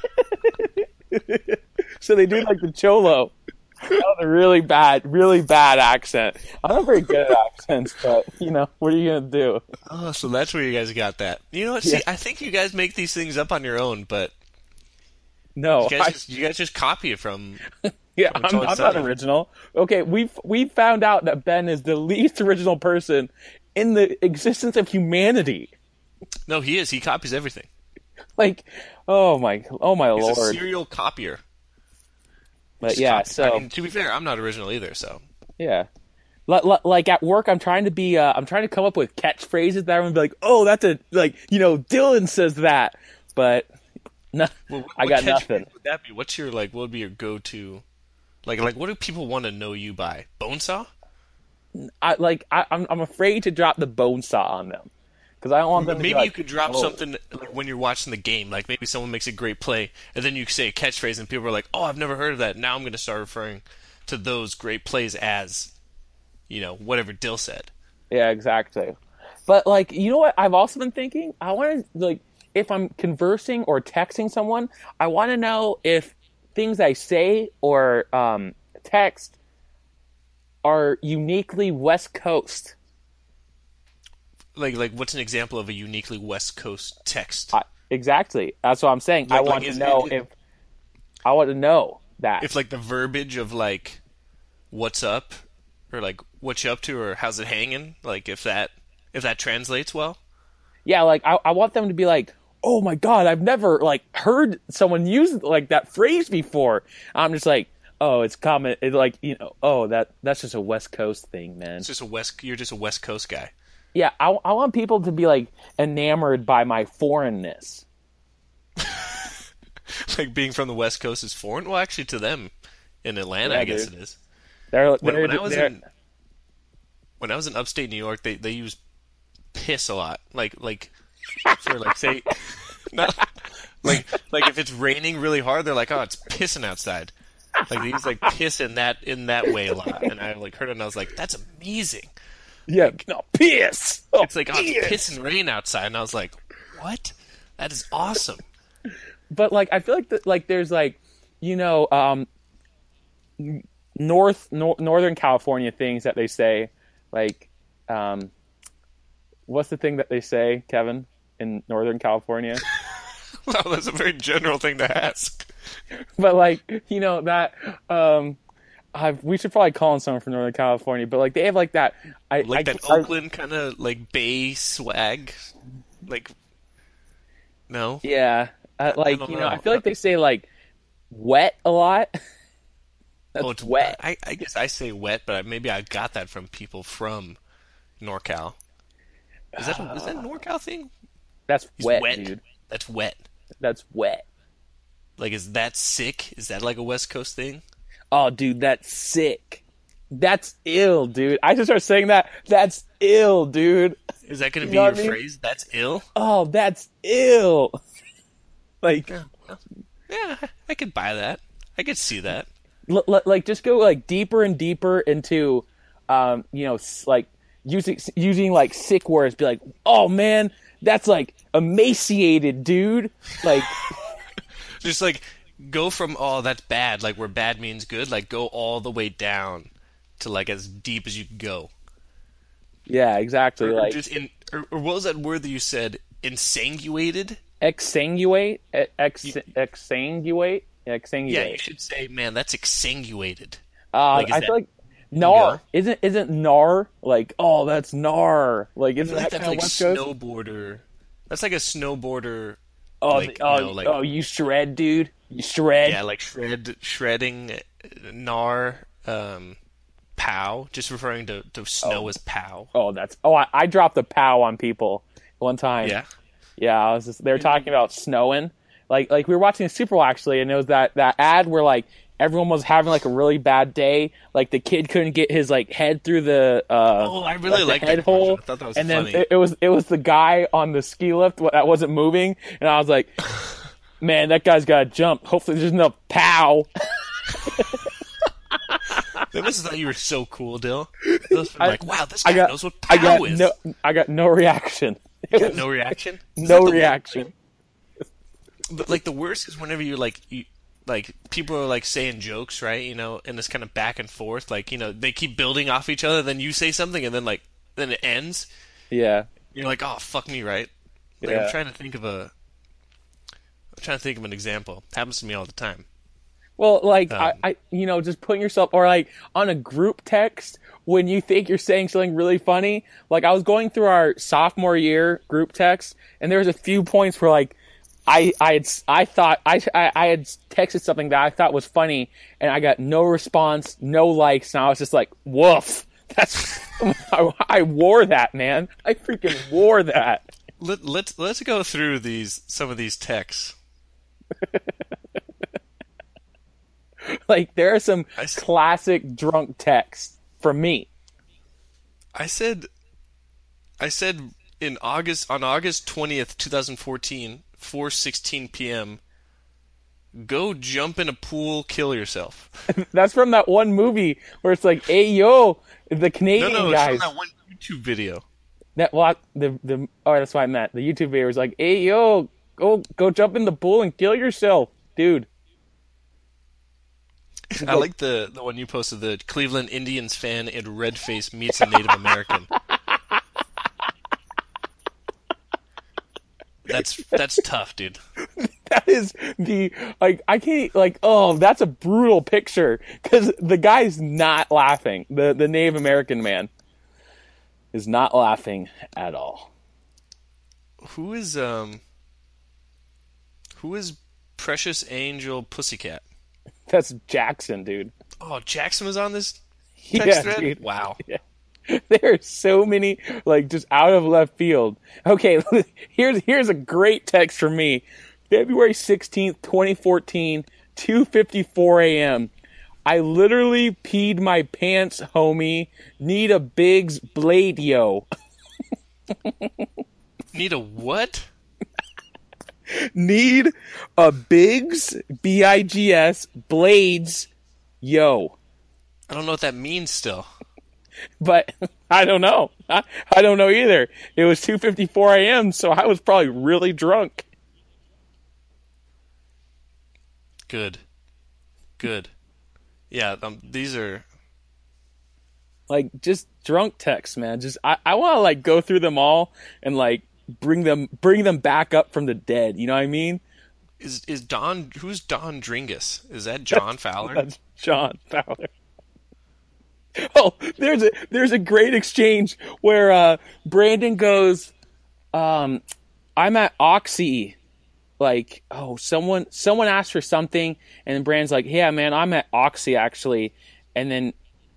So they do like the Cholo. That was a really bad, really bad accent. I'm not very good at accents, but you know, what are you gonna do? Oh, so that's where you guys got that. You know what? See, Yeah. I think you guys make these things up on your own, but No, you guys, I, just, you guys just copy it from Yeah, from It's I'm, Always I'm not Sunny. original. Okay, we we found out that Ben is the least original person in the existence of humanity. No, he is. He copies everything. Like, oh my, oh my He's a lord. serial copier. He But just yeah, copies. I so mean, to be fair, I'm not original either, so. yeah. Li- li- Like at work, I'm trying to be, uh, I'm trying to come up with catchphrases that everyone be like, oh, that's a, like, you know, Dylan says that, but no, Well, what, I what got catchphrase nothing. would that be? What's your, like, what would be your go-to? Like, like, what do people want to know you by? Bonesaw? I like, I, I'm, I'm afraid to drop the bone saw on them because I don't want them to be Maybe you like, could drop oh. something like when you're watching the game. Like maybe someone makes a great play, and then you say a catchphrase, and people are like, "Oh, I've never heard of that." Now I'm going to start referring to those great plays as, you know, whatever Dill said. Yeah, exactly. But like, you know what? I've also been thinking. I want to like, if I'm conversing or texting someone, I want to know if things I say or um, text are uniquely West Coast. Like, like, what's an example of a uniquely West Coast text? I, exactly. That's what I'm saying. I Like- like, want is to know it- if I want to know that. If like the verbiage of like, "What's up?" or like, "What you up to?" or "How's it hanging?" Like, if that if that translates well. Yeah, like I, I want them to be like, "Oh my god, I've never like heard someone use like that phrase before." I'm just like, "Oh, it's common." It's like you know, oh that that's just a West Coast thing, man. It's just a West. You're just a West Coast guy. Yeah, I, I want people to be like enamored by my foreignness. Like being from the West Coast is foreign. Well, actually, to them in Atlanta, Yeah, I guess dude. it is. They're, When, they're, when I was they're- in when I was in upstate New York, they they use piss a lot. Like like for like say not like like if it's raining really hard, they're like, "Oh, it's pissing outside." Like they use like piss in that in that way a lot. And I like heard it and I was like, "That's amazing." yeah, no piss. Oh, It's like, "Oh, piss. it's piss and rain outside." And I was like, "What? That is awesome." But like I feel like that like there's like you know um north nor- northern California things that they say like um what's the thing that they say, Kevin, in Northern California? Well, that's a very general thing to ask. But like you know that um I, we should probably call on someone from Northern California, but like they have like that I Like I, that I- Oakland kind of like bay swag. Like no. yeah uh, like don't you know know. I feel like they say like wet a lot. That's Oh, it's wet. I, I guess I say wet, but maybe I got that from people from NorCal. Is that a, is that a NorCal thing? That's He's wet, wet, dude. That's wet. That's wet. Like, is that sick? Is that like a West Coast thing? Oh, dude, that's sick. That's ill, dude. I just start saying that. That's ill, dude. Is that going to You be know your what I mean? phrase? That's ill. Oh, that's ill. Like, Yeah, I could buy that. I could see that. l- l- like just go like deeper and deeper into, um, you know, s- like using using like sick words. Be like, oh man, that's like emaciated, dude. Like, Just like go from oh that's bad, like where bad means good, like go all the way down to like as deep as you can go. yeah, exactly. Or Like just in, or, or what was that word that you said? Insanguated. exsanguate, e- ex exsanguate, Yeah, exsanguate. you should say, man, that's exsanguated. Uh, Like, is I that- feel like Nar Yeah. isn't isn't Nar like oh that's Nar like I isn't feel like that that's kind like of West Coast? snowboarder. That's like a snowboarder. Oh, like, the- oh, you know, like- oh, you shred, dude. You shred. Yeah, like shred, shredding, uh, gnar, um, pow. Just referring to, to snow as pow. Oh, that's oh, I, I dropped a pow on people one time. Yeah. yeah. I was just they were talking about snowing. Like like we were watching the Super Bowl actually, and it was that that ad where like everyone was having like a really bad day. Like the kid couldn't get his like head through the uh, Oh, I really like like the that head hole. commercial. I thought that was and funny. then it, it was it was the guy on the ski lift that wasn't moving, and I was like, man, that guy's got to jump. Hopefully, there's enough pow. They must have thought you were so cool, Dill. They must have been like, wow, this I guy got knows what I pow got is. no I got no reaction. It was No reaction. Is no that the- reaction. But like the worst is whenever you're like, you, like people are like saying jokes, right? You know, and it's kind of back and forth. Like you know, they keep building off each other. Then you say something, and then like then it ends. Yeah. You're like, oh fuck me, right? Like, Yeah. I'm trying to think of a. I'm trying to think of an example. Happens to me all the time. Well, like Um, I, I, you know, just putting yourself, or like on a group text when you think you're saying something really funny. Like I was going through our sophomore year group text, and there was a few points where like I, I had, I thought I, I, I had texted something that I thought was funny, and I got no response, no likes, and I was just like, woof. That's I, I wore that, man. I freaking wore that. let, let's let's go through these some of these texts. Like there are some I, s- classic drunk texts from me. I said I said in August on August twentieth, twenty fourteen, four sixteen p.m. Go jump in a pool, kill yourself. That's from that one movie where it's like, "Hey yo, the No, Canadian no, it's from guys." that one YouTube video. That well, the the oh, that's what I meant. The YouTube video was like, "Hey yo, go go jump in the pool and kill yourself, dude." I like the the one you posted. The Cleveland Indians fan in red face meets a Native American. That's that's tough, dude. That is the like I can't like oh that's a brutal picture because the guy's not laughing. The the Native American man is not laughing at all. Who is um who is Precious Angel Pussycat? That's Jackson, dude. Oh, Jackson was on this Yeah, text thread? dude. Wow. Yeah. There are so many like just out of left field. Okay, here's here's a great text from me. February sixteenth, twenty fourteen, two fifty-four a.m. I literally peed my pants, homie. Need a Biggs blade, yo. Need a what? Need a Biggs, B I G S, blades, yo. I don't know what that means still. But I don't know. I, I don't know either. It was two fifty-four a.m., so I was probably really drunk. Good. Good. Yeah, um, these are Like, just drunk texts, man. Just I, I want to, like, go through them all and, like, bring them bring them back up from the dead. You know what I mean? is is Don who's Don Dringus? Is that John Fowler? That's John Fowler. Oh, there's a there's a great exchange where uh, Brandon goes, um, "I'm at Oxy." Like, oh, someone someone asked for something, and then Brandon's like, "Yeah, man, I'm at Oxy actually." And then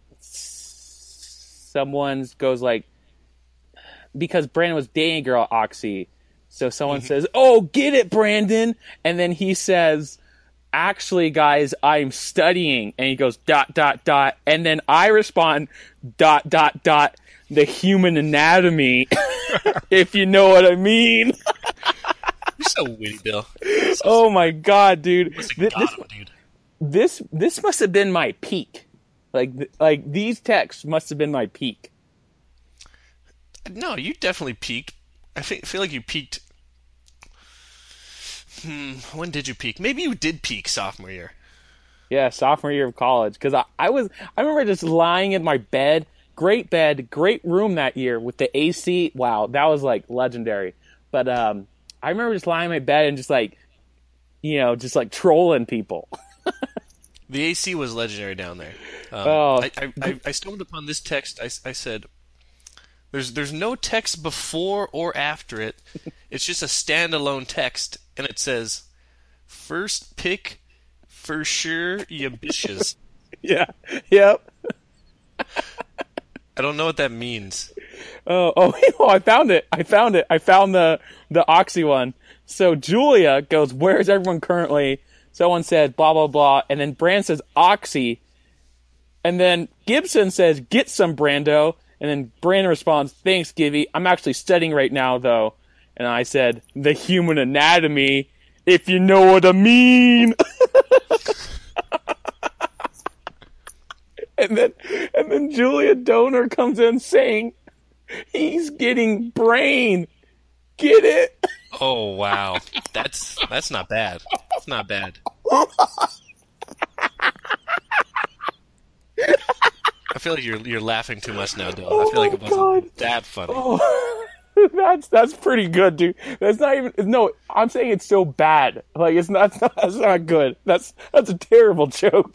someone goes like, because Brandon was dating a girl at Oxy, so someone says, "Oh, get it, Brandon," and then he says, "Actually, guys, I'm studying," and he goes dot dot dot, and then I respond dot dot dot the human anatomy, if you know what I mean. You're so witty, Bill. Oh my god, dude! Must have Th- got This him, dude. this this must have been my peak. Like th- like these texts must have been my peak. No, you definitely peaked. I fe- feel like you peaked. Hmm, when did you peak? Maybe you did peak sophomore year. Yeah, sophomore year of college. Because I, I was, I remember just lying in my bed. Great bed, great room that year with the A C. Wow, that was like legendary. But um, I remember just lying in my bed and just like, you know, just like trolling people. The A C was legendary down there. Um, Oh. I, I, I, I stumbled upon this text. I, I said, "There's there's no text before or after it. It's just a standalone text, and it says, first pick for sure, you bitches." Yeah. Yep. I don't know what that means. Oh, oh, oh, I found it. I found it. I found the, the Oxy one. So Julia goes, "Where is everyone currently?" Someone said, blah, blah, blah. And then Brand says, "Oxy." And then Gibson says, "Get some, Brando." And then Brandon responds, "Thanks, Gibby. I'm actually studying right now, though." And I said, "The human anatomy, if you know what I mean." And then, and then Julia Donor comes in saying, "He's getting brain. Get it?" Oh wow, that's that's not bad. That's not bad. I feel like you're you're laughing too much now, Dylan. I feel like it wasn't God. that funny. Oh, That's that's pretty good, dude. That's not even no. I'm saying it's so bad. Like it's not. That's not, that's not good. That's that's a terrible joke.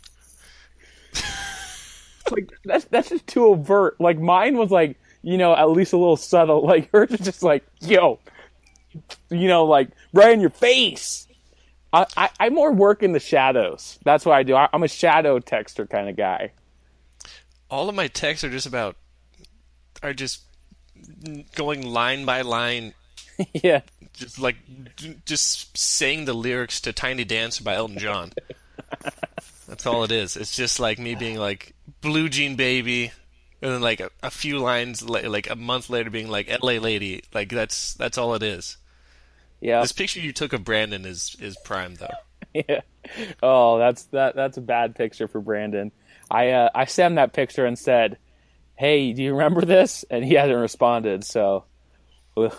Like that's that's just too overt. Like mine was like you know at least a little subtle. Like hers is just like yo, you know like right in your face. I I, I more work in the shadows. That's what I do. I, I'm a shadow texter kind of guy. All of my texts are just about are just going line by line, Yeah. just like just saying the lyrics to "Tiny Dancer" by Elton John. That's all it is. It's just like me being like "Blue Jean Baby," and then like a, a few lines, la- like a month later, being like "L A Lady." Like that's that's all it is. Yeah. This picture you took of Brandon is is prime though. Yeah. Oh, that's that. That's a bad picture for Brandon. I uh, I sent him that picture and said, "Hey, do you remember this?" And he hasn't responded. So, ugh.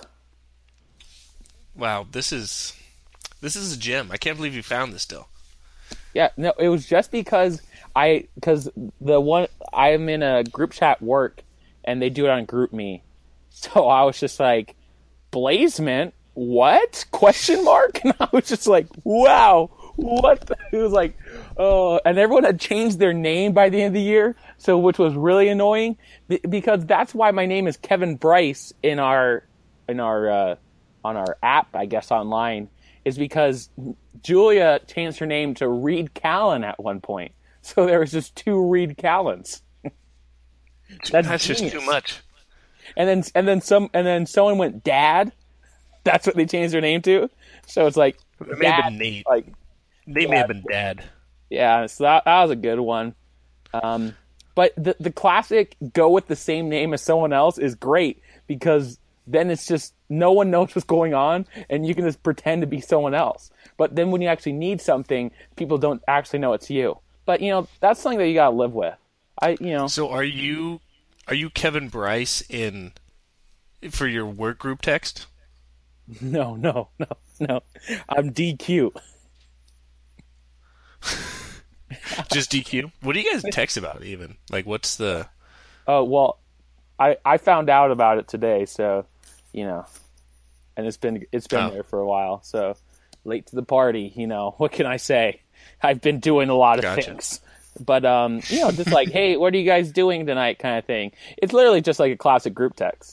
Wow, this is this is a gem. I can't believe you found this still. Yeah, no, it was just because I because the one I'm in a group chat work and they do it on GroupMe, so I was just like, Blazement, what? Question mark? And I was just like, wow, what? The? It was like, oh, and everyone had changed their name by the end of the year, so which was really annoying because that's why my name is Kevin Bryce in our in our uh, on our app, I guess online, is because Julia changed her name to Reed Callan at one point, so there was just two Reed Callans. That's, that's just too much. And then and then some and then someone went Dad. That's what they changed their name to. So it's like it may have been Nate. Like Nate may have been Dad. Yeah, so that, that was a good one. Um, but the the classic go with the same name as someone else is great because then it's just no one knows what's going on and you can just pretend to be someone else. But then when you actually need something, people don't actually know it's you. But you know that's something that you gotta live with. I you know. So are you are you Kevin Bryce in for your work group text? No, no, no, no. I'm D Q. Just D Q? What do you guys text about even? Like what's the Oh, well, I I found out about it today, so, you know. And it's been it's been oh. there for a while. So, late to the party, you know. What can I say? I've been doing a lot of gotcha. things. But um, you know, just like, "Hey, what are you guys doing tonight?" kind of thing. It's literally just like a classic group text.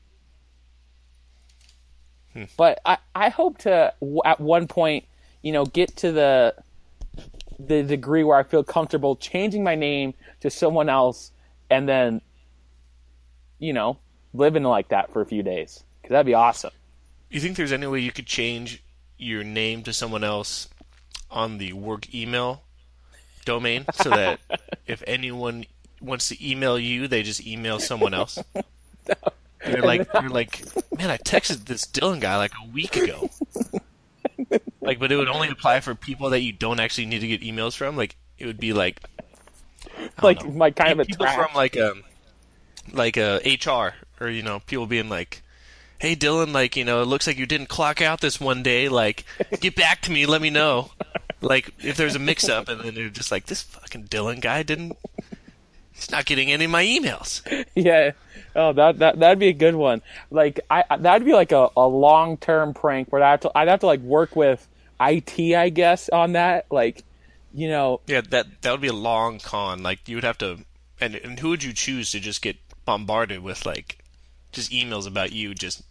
Hmm. But I, I hope to at one point, you know, get to the the degree where I feel comfortable changing my name to someone else, and then, you know, living like that for a few days because that'd be awesome. You think there's any way you could change your name to someone else on the work email domain so that if anyone wants to email you, they just email someone else? No. You're like, you're like, man, I texted this Dylan guy like a week ago. Like, but it would only apply for people that you don't actually need to get emails from. Like, it would be like, like know, my kind of a people trash. from like a like a H R or you know people being like, hey Dylan, like you know, it looks like you didn't clock out this one day. Like, get back to me, let me know. Like, if there's a mix-up, and then they're just like, this fucking Dylan guy didn't. He's not getting any of my emails. Yeah. Oh, that that that'd be a good one. Like I that'd be like a, a long term prank where I have to I'd have to like work with I T, I guess, on that. Like, you know. Yeah, that that would be a long con. Like you would have to, and and who would you choose to just get bombarded with like, just emails about you? Just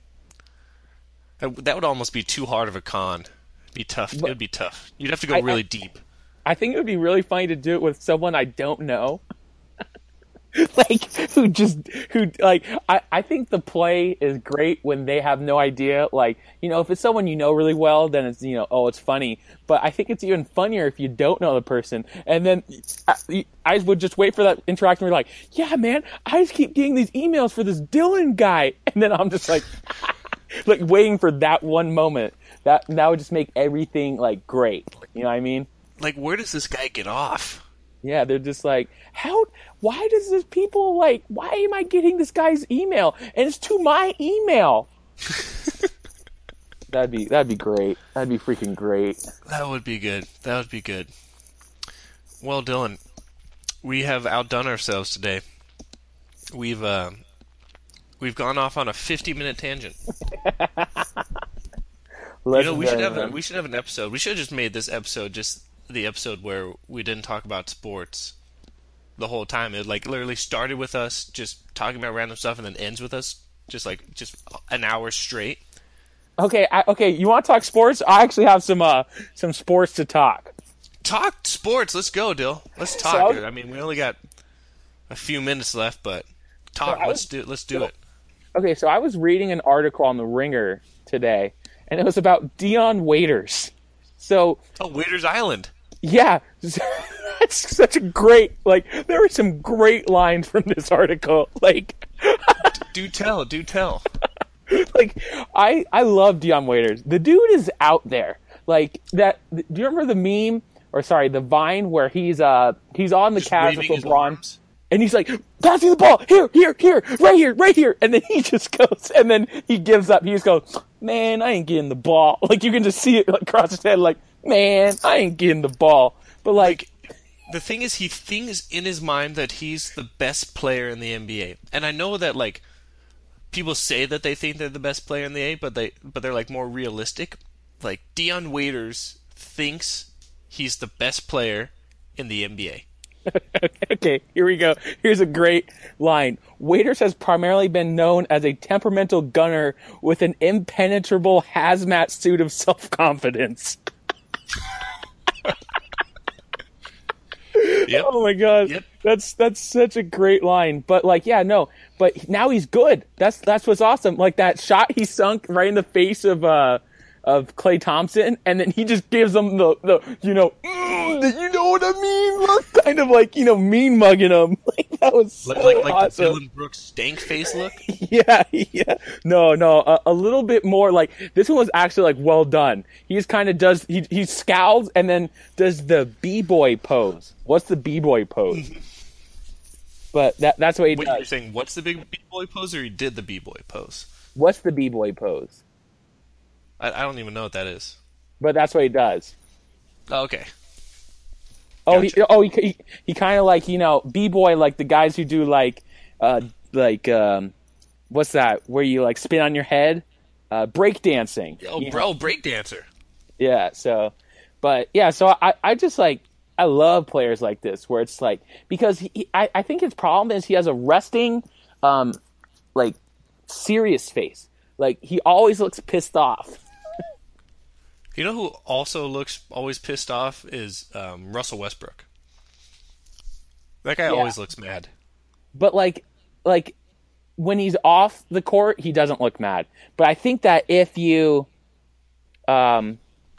that would almost be too hard of a con. It'd be tough. It would be tough. You'd have to go I, really I, deep. I think it would be really funny to do it with someone I don't know. Like who just who like I, I think the play is great when they have no idea. Like, you know, if it's someone you know really well, then it's, you know, oh, it's funny. But I think it's even funnier if you don't know the person, and then I, I would just wait for that interaction where you're like, yeah man, I just keep getting these emails for this Dylan guy, and then I'm just like like waiting for that one moment. That that would just make everything like great. You know what I mean? Like, where does this guy get off? Yeah, they're just like, how, why does this people, like, why am I getting this guy's email? And it's to my email. That'd be, that'd be great. That'd be freaking great. That would be good. That would be good. Well, Dylan, we have outdone ourselves today. We've, uh, we've gone off on a fifty-minute tangent. You know, we should Legendary, have a, man. we should have an episode. We should have just made this episode just the episode where we didn't talk about sports the whole time. It like literally started with us just talking about random stuff and then ends with us just like just an hour straight. Okay, I, okay. You want to talk sports? I actually have some uh some sports to talk. Talk sports. Let's go, Dill. Let's talk. So- dude. I mean, we only got a few minutes left, but talk. So I let's was- do. Let's do it. Okay, so I was reading an article on the Ringer today, and it was about Dion Waiters. So Oh, Waiters Island. yeah, that's such a great like. There were some great lines from this article. Like, Do tell. Do tell. like I I love Dion Waiters. The dude is out there. Like that. Do you remember the meme? Or sorry, the Vine where he's uh he's on the Just Cavs with waving his LeBron. arms. And he's like, pass me the ball, here, here, here, right here, right here. And then he just goes, and then he gives up. He just goes, man, I ain't getting the ball. Like, you can just see it like, across his head, like, man, I ain't getting the ball. But, like, The thing is, he thinks in his mind that he's the best player in the N B A. And I know that, like, people say that they think they're the best player in the A, but they but they're like more realistic. Like Dion Waiters thinks he's the best player in the N B A. okay, here we go. Here's a great line. Waiters has primarily been known as a temperamental gunner with an impenetrable hazmat suit of self-confidence. Yep. Oh my god, Yep. that's that's such a great line. But like, yeah, no, but now he's good. That's that's what's awesome. Like that shot he sunk right in the face of uh of Klay Thompson, and then he just gives him the the you know mm, the, you know what I mean, look, kind of like you know mean mugging him. Like that was so Like like, like the awesome. Dylan Brooks stank face look. Yeah, yeah. No, no, a, a little bit more like this one was actually like well done. He just kind of does he he scowls and then does the b-boy pose. What's the b-boy pose? But that that's what he Wait, does. you're saying what's the big b-boy pose, or he did the b-boy pose? What's the b-boy pose? I, I don't even know what that is. But that's what he does. Oh, okay. Oh, he, Gotcha. oh, he he, he kind of like you know b-boy like the guys who do like uh like um what's that where you like spin on your head, uh break dancing. Oh, you know? bro, breakdancer. Yeah, so, but yeah, so I, I just like, I love players like this where it's like, because he, I, I think his problem is he has a resting, um, like, serious face. Like, he always looks pissed off. You know who also looks always pissed off is um, Russell Westbrook. That guy Yeah. always looks mad. But like, like, when he's off the court, he doesn't look mad. But I think that if you, um,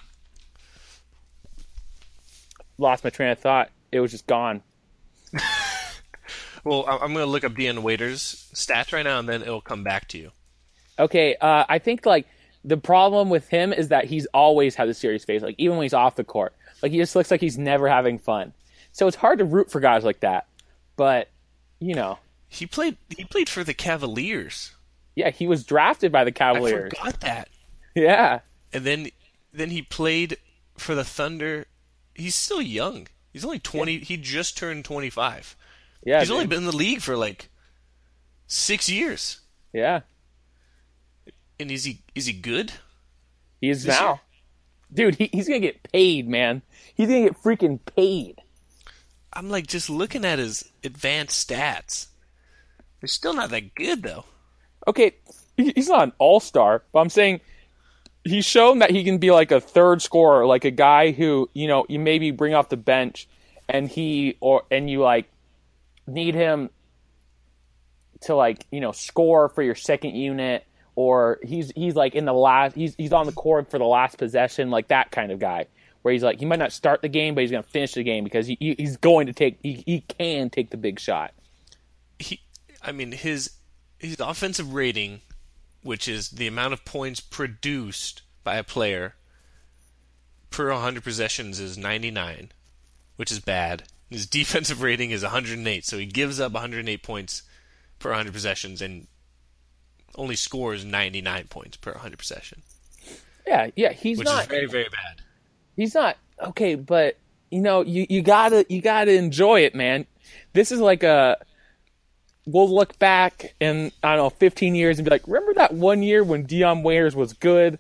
lost my train of thought, it was just gone. Well, I- I'm going to look up Dion Waiters' stats right now, and then it'll come back to you. Okay, uh, I think like the problem with him is that he's always had a serious face. Like even when he's off the court, like he just looks like he's never having fun. So it's hard to root for guys like that. But you know, He played. He played for the Cavaliers. yeah, he was drafted by the I Cavaliers. forgot that. Yeah, And then, then he played for the Thunder. He's still young. He's only twenty. He just turned twenty-five. yeah, He's dude. only been in the league for like six years. yeah. And is he is he good? He is This now, dude. He, he's gonna get paid, man. He's gonna get freaking paid. I'm like just looking at his advanced stats. They're still not that good though. Okay, he- he's not an all-star, but I'm saying he's shown that he can be like a third scorer, like a guy who, you know, you maybe bring off the bench and he or and you like need him to like, you know, score for your second unit, or he's he's like in the last he's he's on the court for the last possession, like that kind of guy. Where he's like he might not start the game, but he's going to finish the game because he, he he's going to take he, he can take the big shot. He, I mean his his offensive rating, which is the amount of points produced by a player per one hundred possessions, is ninety-nine, which is bad. His defensive rating is one hundred eight, so he gives up one hundred eight points per one hundred possessions and only scores ninety-nine points per one hundred possession, Yeah, yeah, he's which not is very very bad. He's not okay, but you know, you, you gotta you gotta enjoy it, man. This is like a we'll look back in, I don't know, fifteen years and be like, remember that one year when Dion Waiters was good?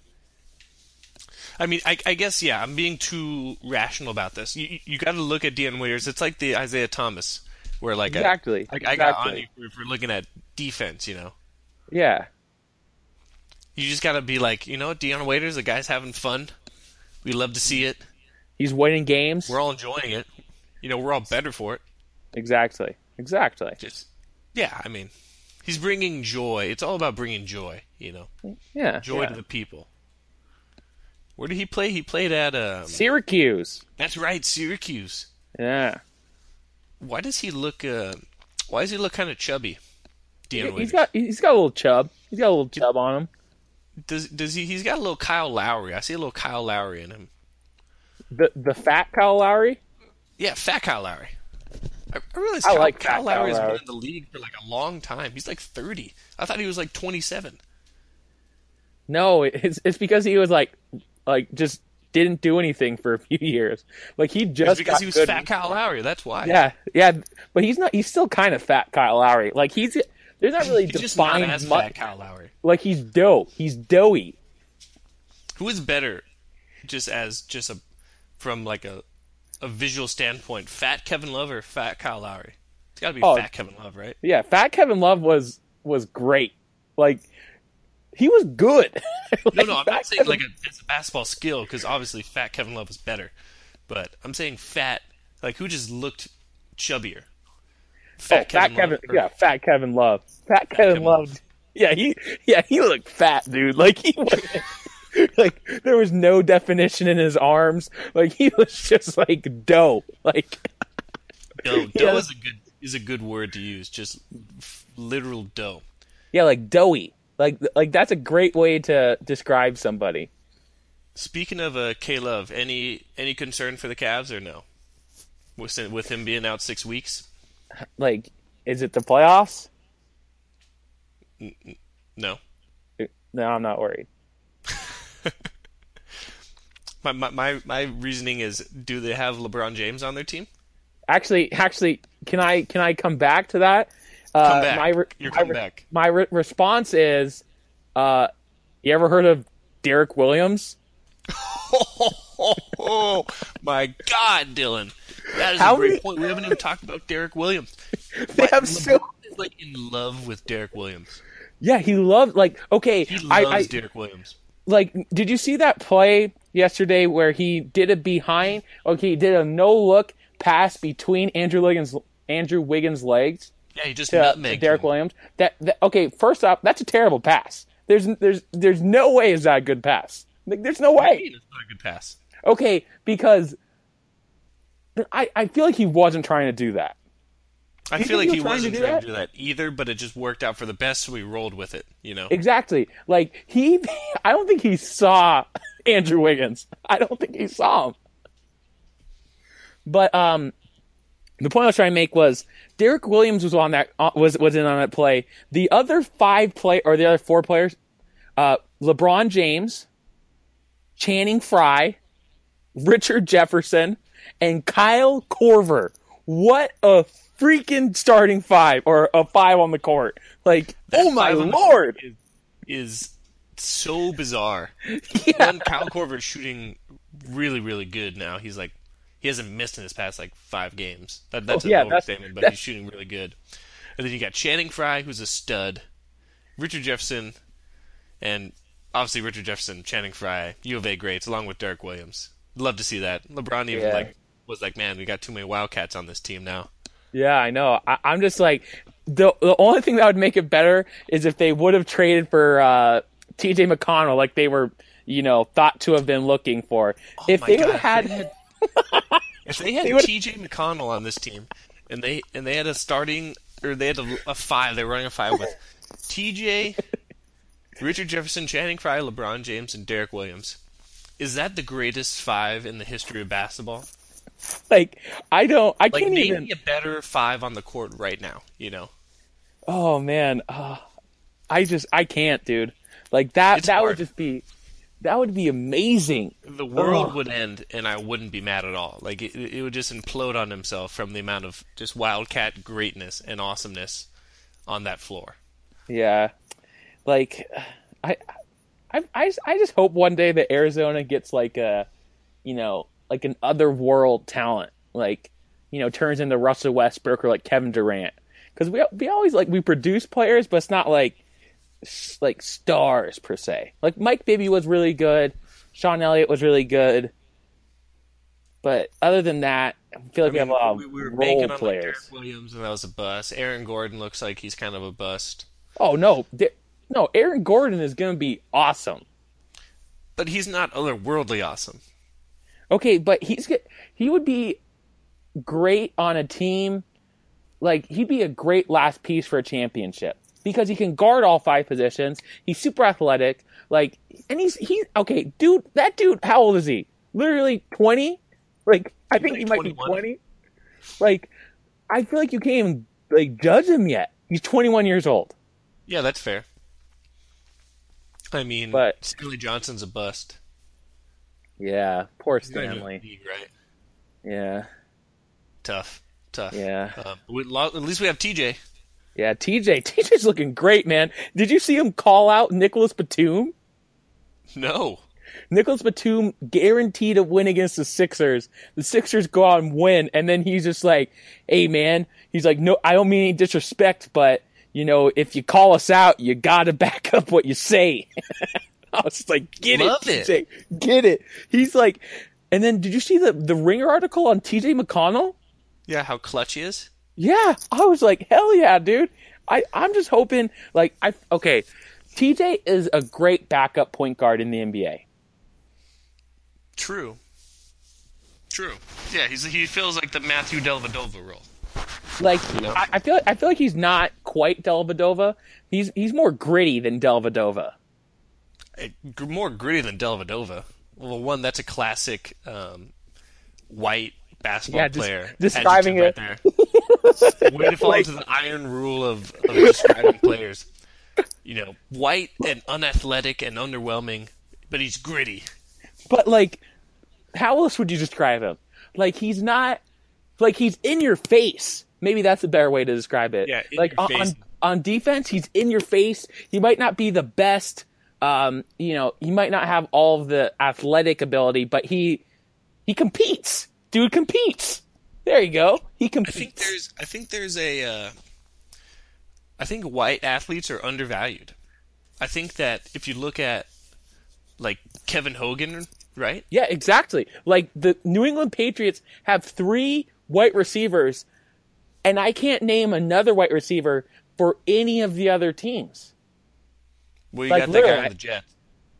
I mean, I, I guess yeah. I'm being too rational about this. You you got to look at Dion Waiters. It's like the Isaiah Thomas, where like Exactly. I, I, I got exactly. on you for, for looking at defense. You know, Yeah. you just got to be like, you know, what, Dion Waiters, the guy's having fun. We love to see it. He's winning games. We're all enjoying it. You know, we're all better for it. Exactly. Exactly. Just yeah. I mean, he's bringing joy. It's all about bringing joy. You know, Yeah. joy yeah. to the people. Where did he play? He played at um, Syracuse. that's right, Syracuse. Yeah. Why does he look? Uh, why does he look kind of chubby? Dion He's Waiters. got he's got a little chub. He's got a little chub on him. Does does he? He's got a little Kyle Lowry. I see a little Kyle Lowry in him. The the fat Kyle Lowry. Yeah, fat Kyle Lowry. I, I realize I Kyle, like Kyle fat Lowry Kyle has Lowry. been in the league for like a long time. He's like thirty. I thought he was like twenty-seven. No, it's it's because he was like like just didn't do anything for a few years. Like he It's just because got he was good. fat Kyle Lowry. That's why. Yeah, yeah, but he's not. He's still kind of fat Kyle Lowry. Like he's there's not really He's just not defined as much. fat Kyle Lowry. Like he's dough. He's doughy. Who is better, just as just a from like a a visual standpoint, fat Kevin Love or fat Kyle Lowry? It's got to be Oh. fat Kevin Love, right? Yeah, fat Kevin Love was was great. Like he was good. No, Like, no, I'm Fat not saying Kevin- like a, as a basketball skill because obviously fat Kevin Love is better, but I'm saying fat, like who just looked chubbier. Oh, fat Kevin. Love, or- Yeah, fat Kevin Love. Fat Kevin Kevin Love. Yeah, he yeah he looked fat, dude. Like he was, like there was no definition in his arms. Like he was just like dough. Like dough. Dough Yeah. is a good is a good word to use. Just f- literal dough. yeah, like doughy. Like like that's a great way to describe somebody. Speaking of uh, K Love, any any concern for the Cavs or no? With with him being out six weeks? Like, is it the playoffs? No. No, I'm not worried. My, my my my reasoning is: do they have LeBron James on their team? Actually, actually, can I can I come back to that? Uh, Come back. My, re- You're my, come re- back. my re- response is, uh, you ever heard of Derek Williams? Oh my God, Dylan! That is How a great many- point. We haven't even talked about Derek Williams. They have LeBron so is like in love with Derek Williams. yeah. He loved like okay. He I, loves I Derek Williams. like. Did you see that play yesterday where he did a behind? Okay, he did a no look pass between Andrew Wiggins Andrew Wiggins' legs Yeah, he just to, to nutmegged Derek him. Williams. That, that okay. First off, that's a terrible pass. There's there's there's no way is that a good pass. Like there's no What do you way. mean it's not a good pass. Okay, because I I feel like he wasn't trying to do that. I you feel think like he he was trying to wasn't do trying that? to do that either, but it just worked out for the best, so we rolled with it. You know. Exactly. Like he, I don't think he saw Andrew Wiggins. I don't think he saw him. But um, the point I was trying to make was Derek Williams was on that uh, was was in on that play. The other five play or the other four players, uh, LeBron James, Channing Frye, Richard Jefferson, and Kyle Korver. What a freaking starting five or a five on the court! Like, That oh my five on the lord! court Is, is so bizarre. Yeah. One, Kyle Korver is shooting really, really good now. He's like, he hasn't missed in his past like five games. That, that's Oh, yeah, an that's- overstatement, but that's- he's shooting really good. And then you got Channing Frye, who's a stud, Richard Jefferson, and obviously Richard Jefferson, Channing Frye, U of A greats, along with Derek Williams. Love to see that. LeBron even Yeah. like was like, man, we got too many Wildcats on this team now. Yeah, I know. I, I'm just like the the only thing that would make it better is if they would have traded for uh, T J McConnell, like they were, you know, thought to have been looking for. if my they would God, have if had, If they had They would've- T J McConnell on this team, and they and they had a starting or they had a, a five, they were running a five with T J, Richard Jefferson, Channing Frye, LeBron James, and Derek Williams. Is that the greatest five in the history of basketball? like, I don't, I Like, can't name even. me a better five on the court right now. You know, Oh man, uh, I just, I can't, dude. Like that, It's that hard. would just be, that would be amazing. the world Ugh. would end, and I wouldn't be mad at all. Like it, it would just implode on himself from the amount of just wildcat greatness and awesomeness on that floor. Yeah, like I, I, I just, I just hope one day that Arizona gets like a, you know, like an otherworld talent, like, you know, turns into Russell Westbrook or like Kevin Durant, because we we always like we produce players, but it's not like like stars per se. Like Mike Bibby was really good, Sean Elliott was really good, but other than that, I feel like I we have mean, a lot of we, we were role banking on like Derek players. Williams, and that was a bust. Aaron Gordon looks like he's kind of a bust, Oh no, no, Aaron Gordon is going to be awesome. but he's not otherworldly awesome. Okay, but he's get- he would be great on a team. Like he'd be a great last piece for a championship because he can guard all five positions. He's super athletic. Like, and he's he's okay, dude. That dude, how old is he? Literally twenty. Like, I think he might be twenty. Like, I feel like you can't even like judge him yet. He's twenty-one years old. Yeah, that's fair. I mean, But Stanley Johnson's a bust. yeah, poor He's not even in the Stanley. league, right? Yeah, Tough, tough. yeah, Um, we, lo- at least we have T J. yeah. T J, T J's looking great, man. Did you see him call out Nicholas Batum? No, Nicholas Batum guaranteed a win against the Sixers. The Sixers go out and win, and then he's just like, "Hey, man," he's like, "No, I don't mean any disrespect, but you know, if you call us out, you gotta back up what you say." I was just like, "Get Love it, it. T J, get it." He's like, and then did you see the the Ringer article on T J McConnell? yeah, how clutch he is. Yeah, I was like, hell yeah, dude. I I'm just hoping, like, I okay, T J is a great backup point guard in the N B A. True. True. Yeah, he's he feels like the Matthew Dellavedova role. Like know? I, I feel I feel like he's not quite Dellavedova. He's he's more gritty than Dellavedova. Eh, gr- More gritty than Dellavedova. Well, one that's a classic um, white basketball Yeah, just player. describing Adjective right there. Way to fall into the iron rule of, of describing players. You know, white and unathletic and underwhelming, but he's gritty. But like, how else would you describe him? Like he's not like he's in your face. Maybe that's a better way to describe it. Yeah, in like your on, face. on on defense, he's in your face. He might not be the best. Um, you know, he might not have all of the athletic ability, but he he competes. Dude competes. There you go. He I competes. think there's I think there's a uh, I think white athletes are undervalued. I think that if you look at like Kevin Hogan, right? Yeah, exactly. Like the New England Patriots have three white receivers, and I can't name another white receiver for any of the other teams. Well, you Like, got that guy literally, on the Jets,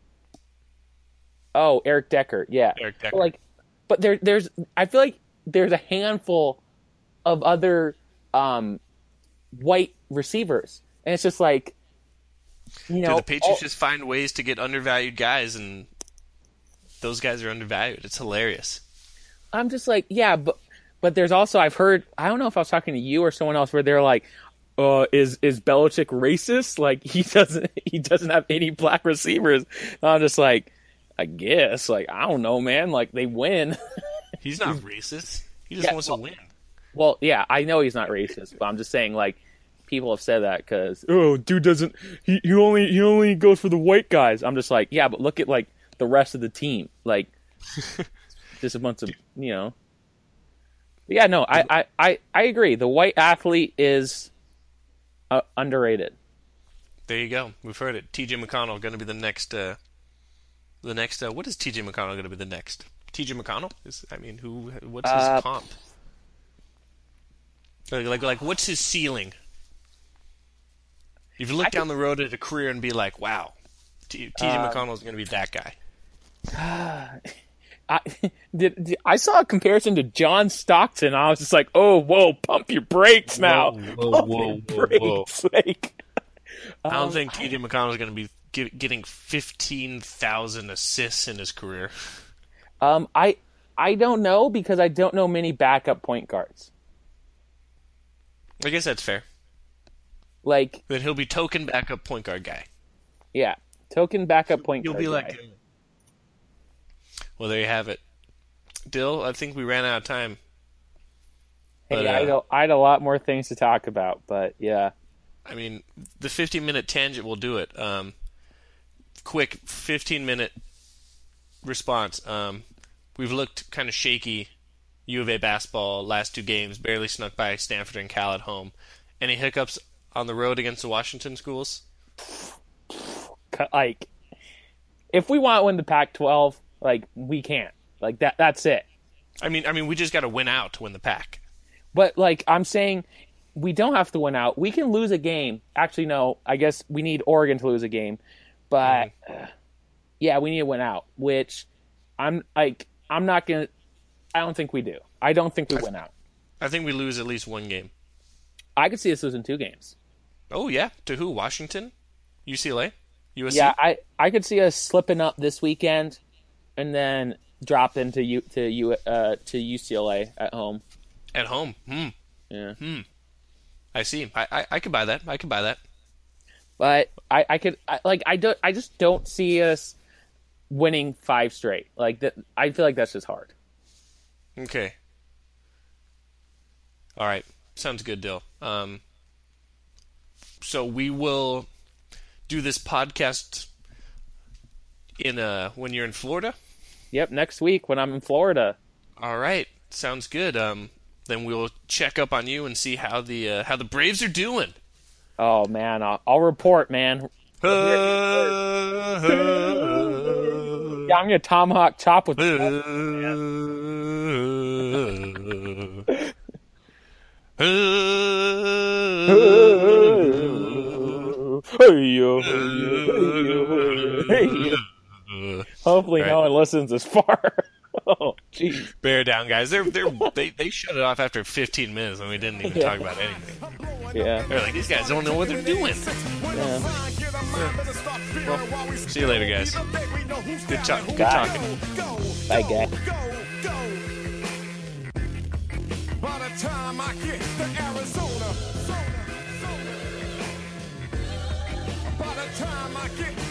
Oh, Eric Decker. Yeah. Eric Decker. Like, but there, there's. I feel like there's a handful of other um, white receivers, and it's just like, you know, Dude, the Patriots all- just find ways to get undervalued guys, and those guys are undervalued. It's hilarious. I'm just like, yeah, but but there's also I've heard I don't know if I was talking to you or someone else where they're like, uh, is is Belichick racist? Like he doesn't he doesn't have any black receivers. And I'm just like, I guess like I don't know, man. Like they win. He's not racist. He just Yeah, wants well- to win. Well, yeah, I know he's not racist, but I'm just saying like people have said that because oh, dude doesn't he, he only he only goes for the white guys. I'm just like, yeah, but look at like the rest of the team, like just a bunch of you know. But yeah, no, I, I, I, I agree. The white athlete is uh, underrated. There you go. We've heard it. T J McConnell going to be the next. Uh, the next. Uh, what is T J McConnell going to be the next? T J McConnell is. I mean, who? What's his Uh, comp? Like, like, like, what's his ceiling? If you look I down the road at a career and be like, wow, T J Uh, McConnell is going to be that guy. I did, did- I saw a comparison to John Stockton. I was just like, oh, whoa, pump your brakes now. Whoa, whoa, pump whoa, your whoa, whoa. brakes. Like, I don't um, think T J McConnell is going to be get, getting fifteen thousand assists in his career. um, I, I don't know because I don't know many backup point guards. I guess that's fair. Like, Then he'll be token backup point guard guy. yeah, token backup point You'll guard. be like, guy. well, there you have it. Dill, I think we ran out of time. Hey, but, I, uh, had a, I had a lot more things to talk about, but yeah. I mean, the fifteen-minute tangent will do it. Um, quick fifteen-minute response. Um, we've looked kind of shaky. U of A basketball last two games, barely snuck by Stanford and Cal at home. Any hiccups on the road against the Washington schools? Like, if we want to win the Pac twelve, like, we can't. Like, that. That's it. I mean, I mean, we just got to win out to win the Pac. But, like, I'm saying we don't have to win out. We can lose a game. Actually, no. I guess we need Oregon to lose a game. But, mm-hmm. uh, yeah, we need to win out, which I'm, like, I'm not going to... I don't think we do. I don't think we win out. I think we lose at least one game. I could see us losing two games. Oh, yeah? To who? Washington? U C L A? U S C? Yeah, I, I could see us slipping up this weekend and then drop into U, to U, uh, to U C L A at home. At home? Hmm. Yeah. Hmm. I see. I, I, I could buy that. I could buy that. But I, I could I, like I don't I just don't see us winning five straight. Like that, I feel like that's just hard. Okay. All right. Sounds good, Dill. Um, so we will do this podcast in uh when you're in Florida? Yep, next week when I'm in Florida. All right. Sounds good. Um, then we'll check up on you and see how the uh, how the Braves are doing. Oh man, I'll, I'll report, man. Uh, yeah, I'm gonna tomahawk chop with. Uh, Hopefully, right. No one listens this far. Oh, jeez. Bear down, guys. They're they they they shut it off after fifteen minutes, and we didn't even yeah. talk about anything. Yeah. They're like, these guys don't know what they're doing. Yeah. Well, see you later, guys. Good talk. Good Bye. talking. Bye, guys. By the time I get to Arizona, by the time I get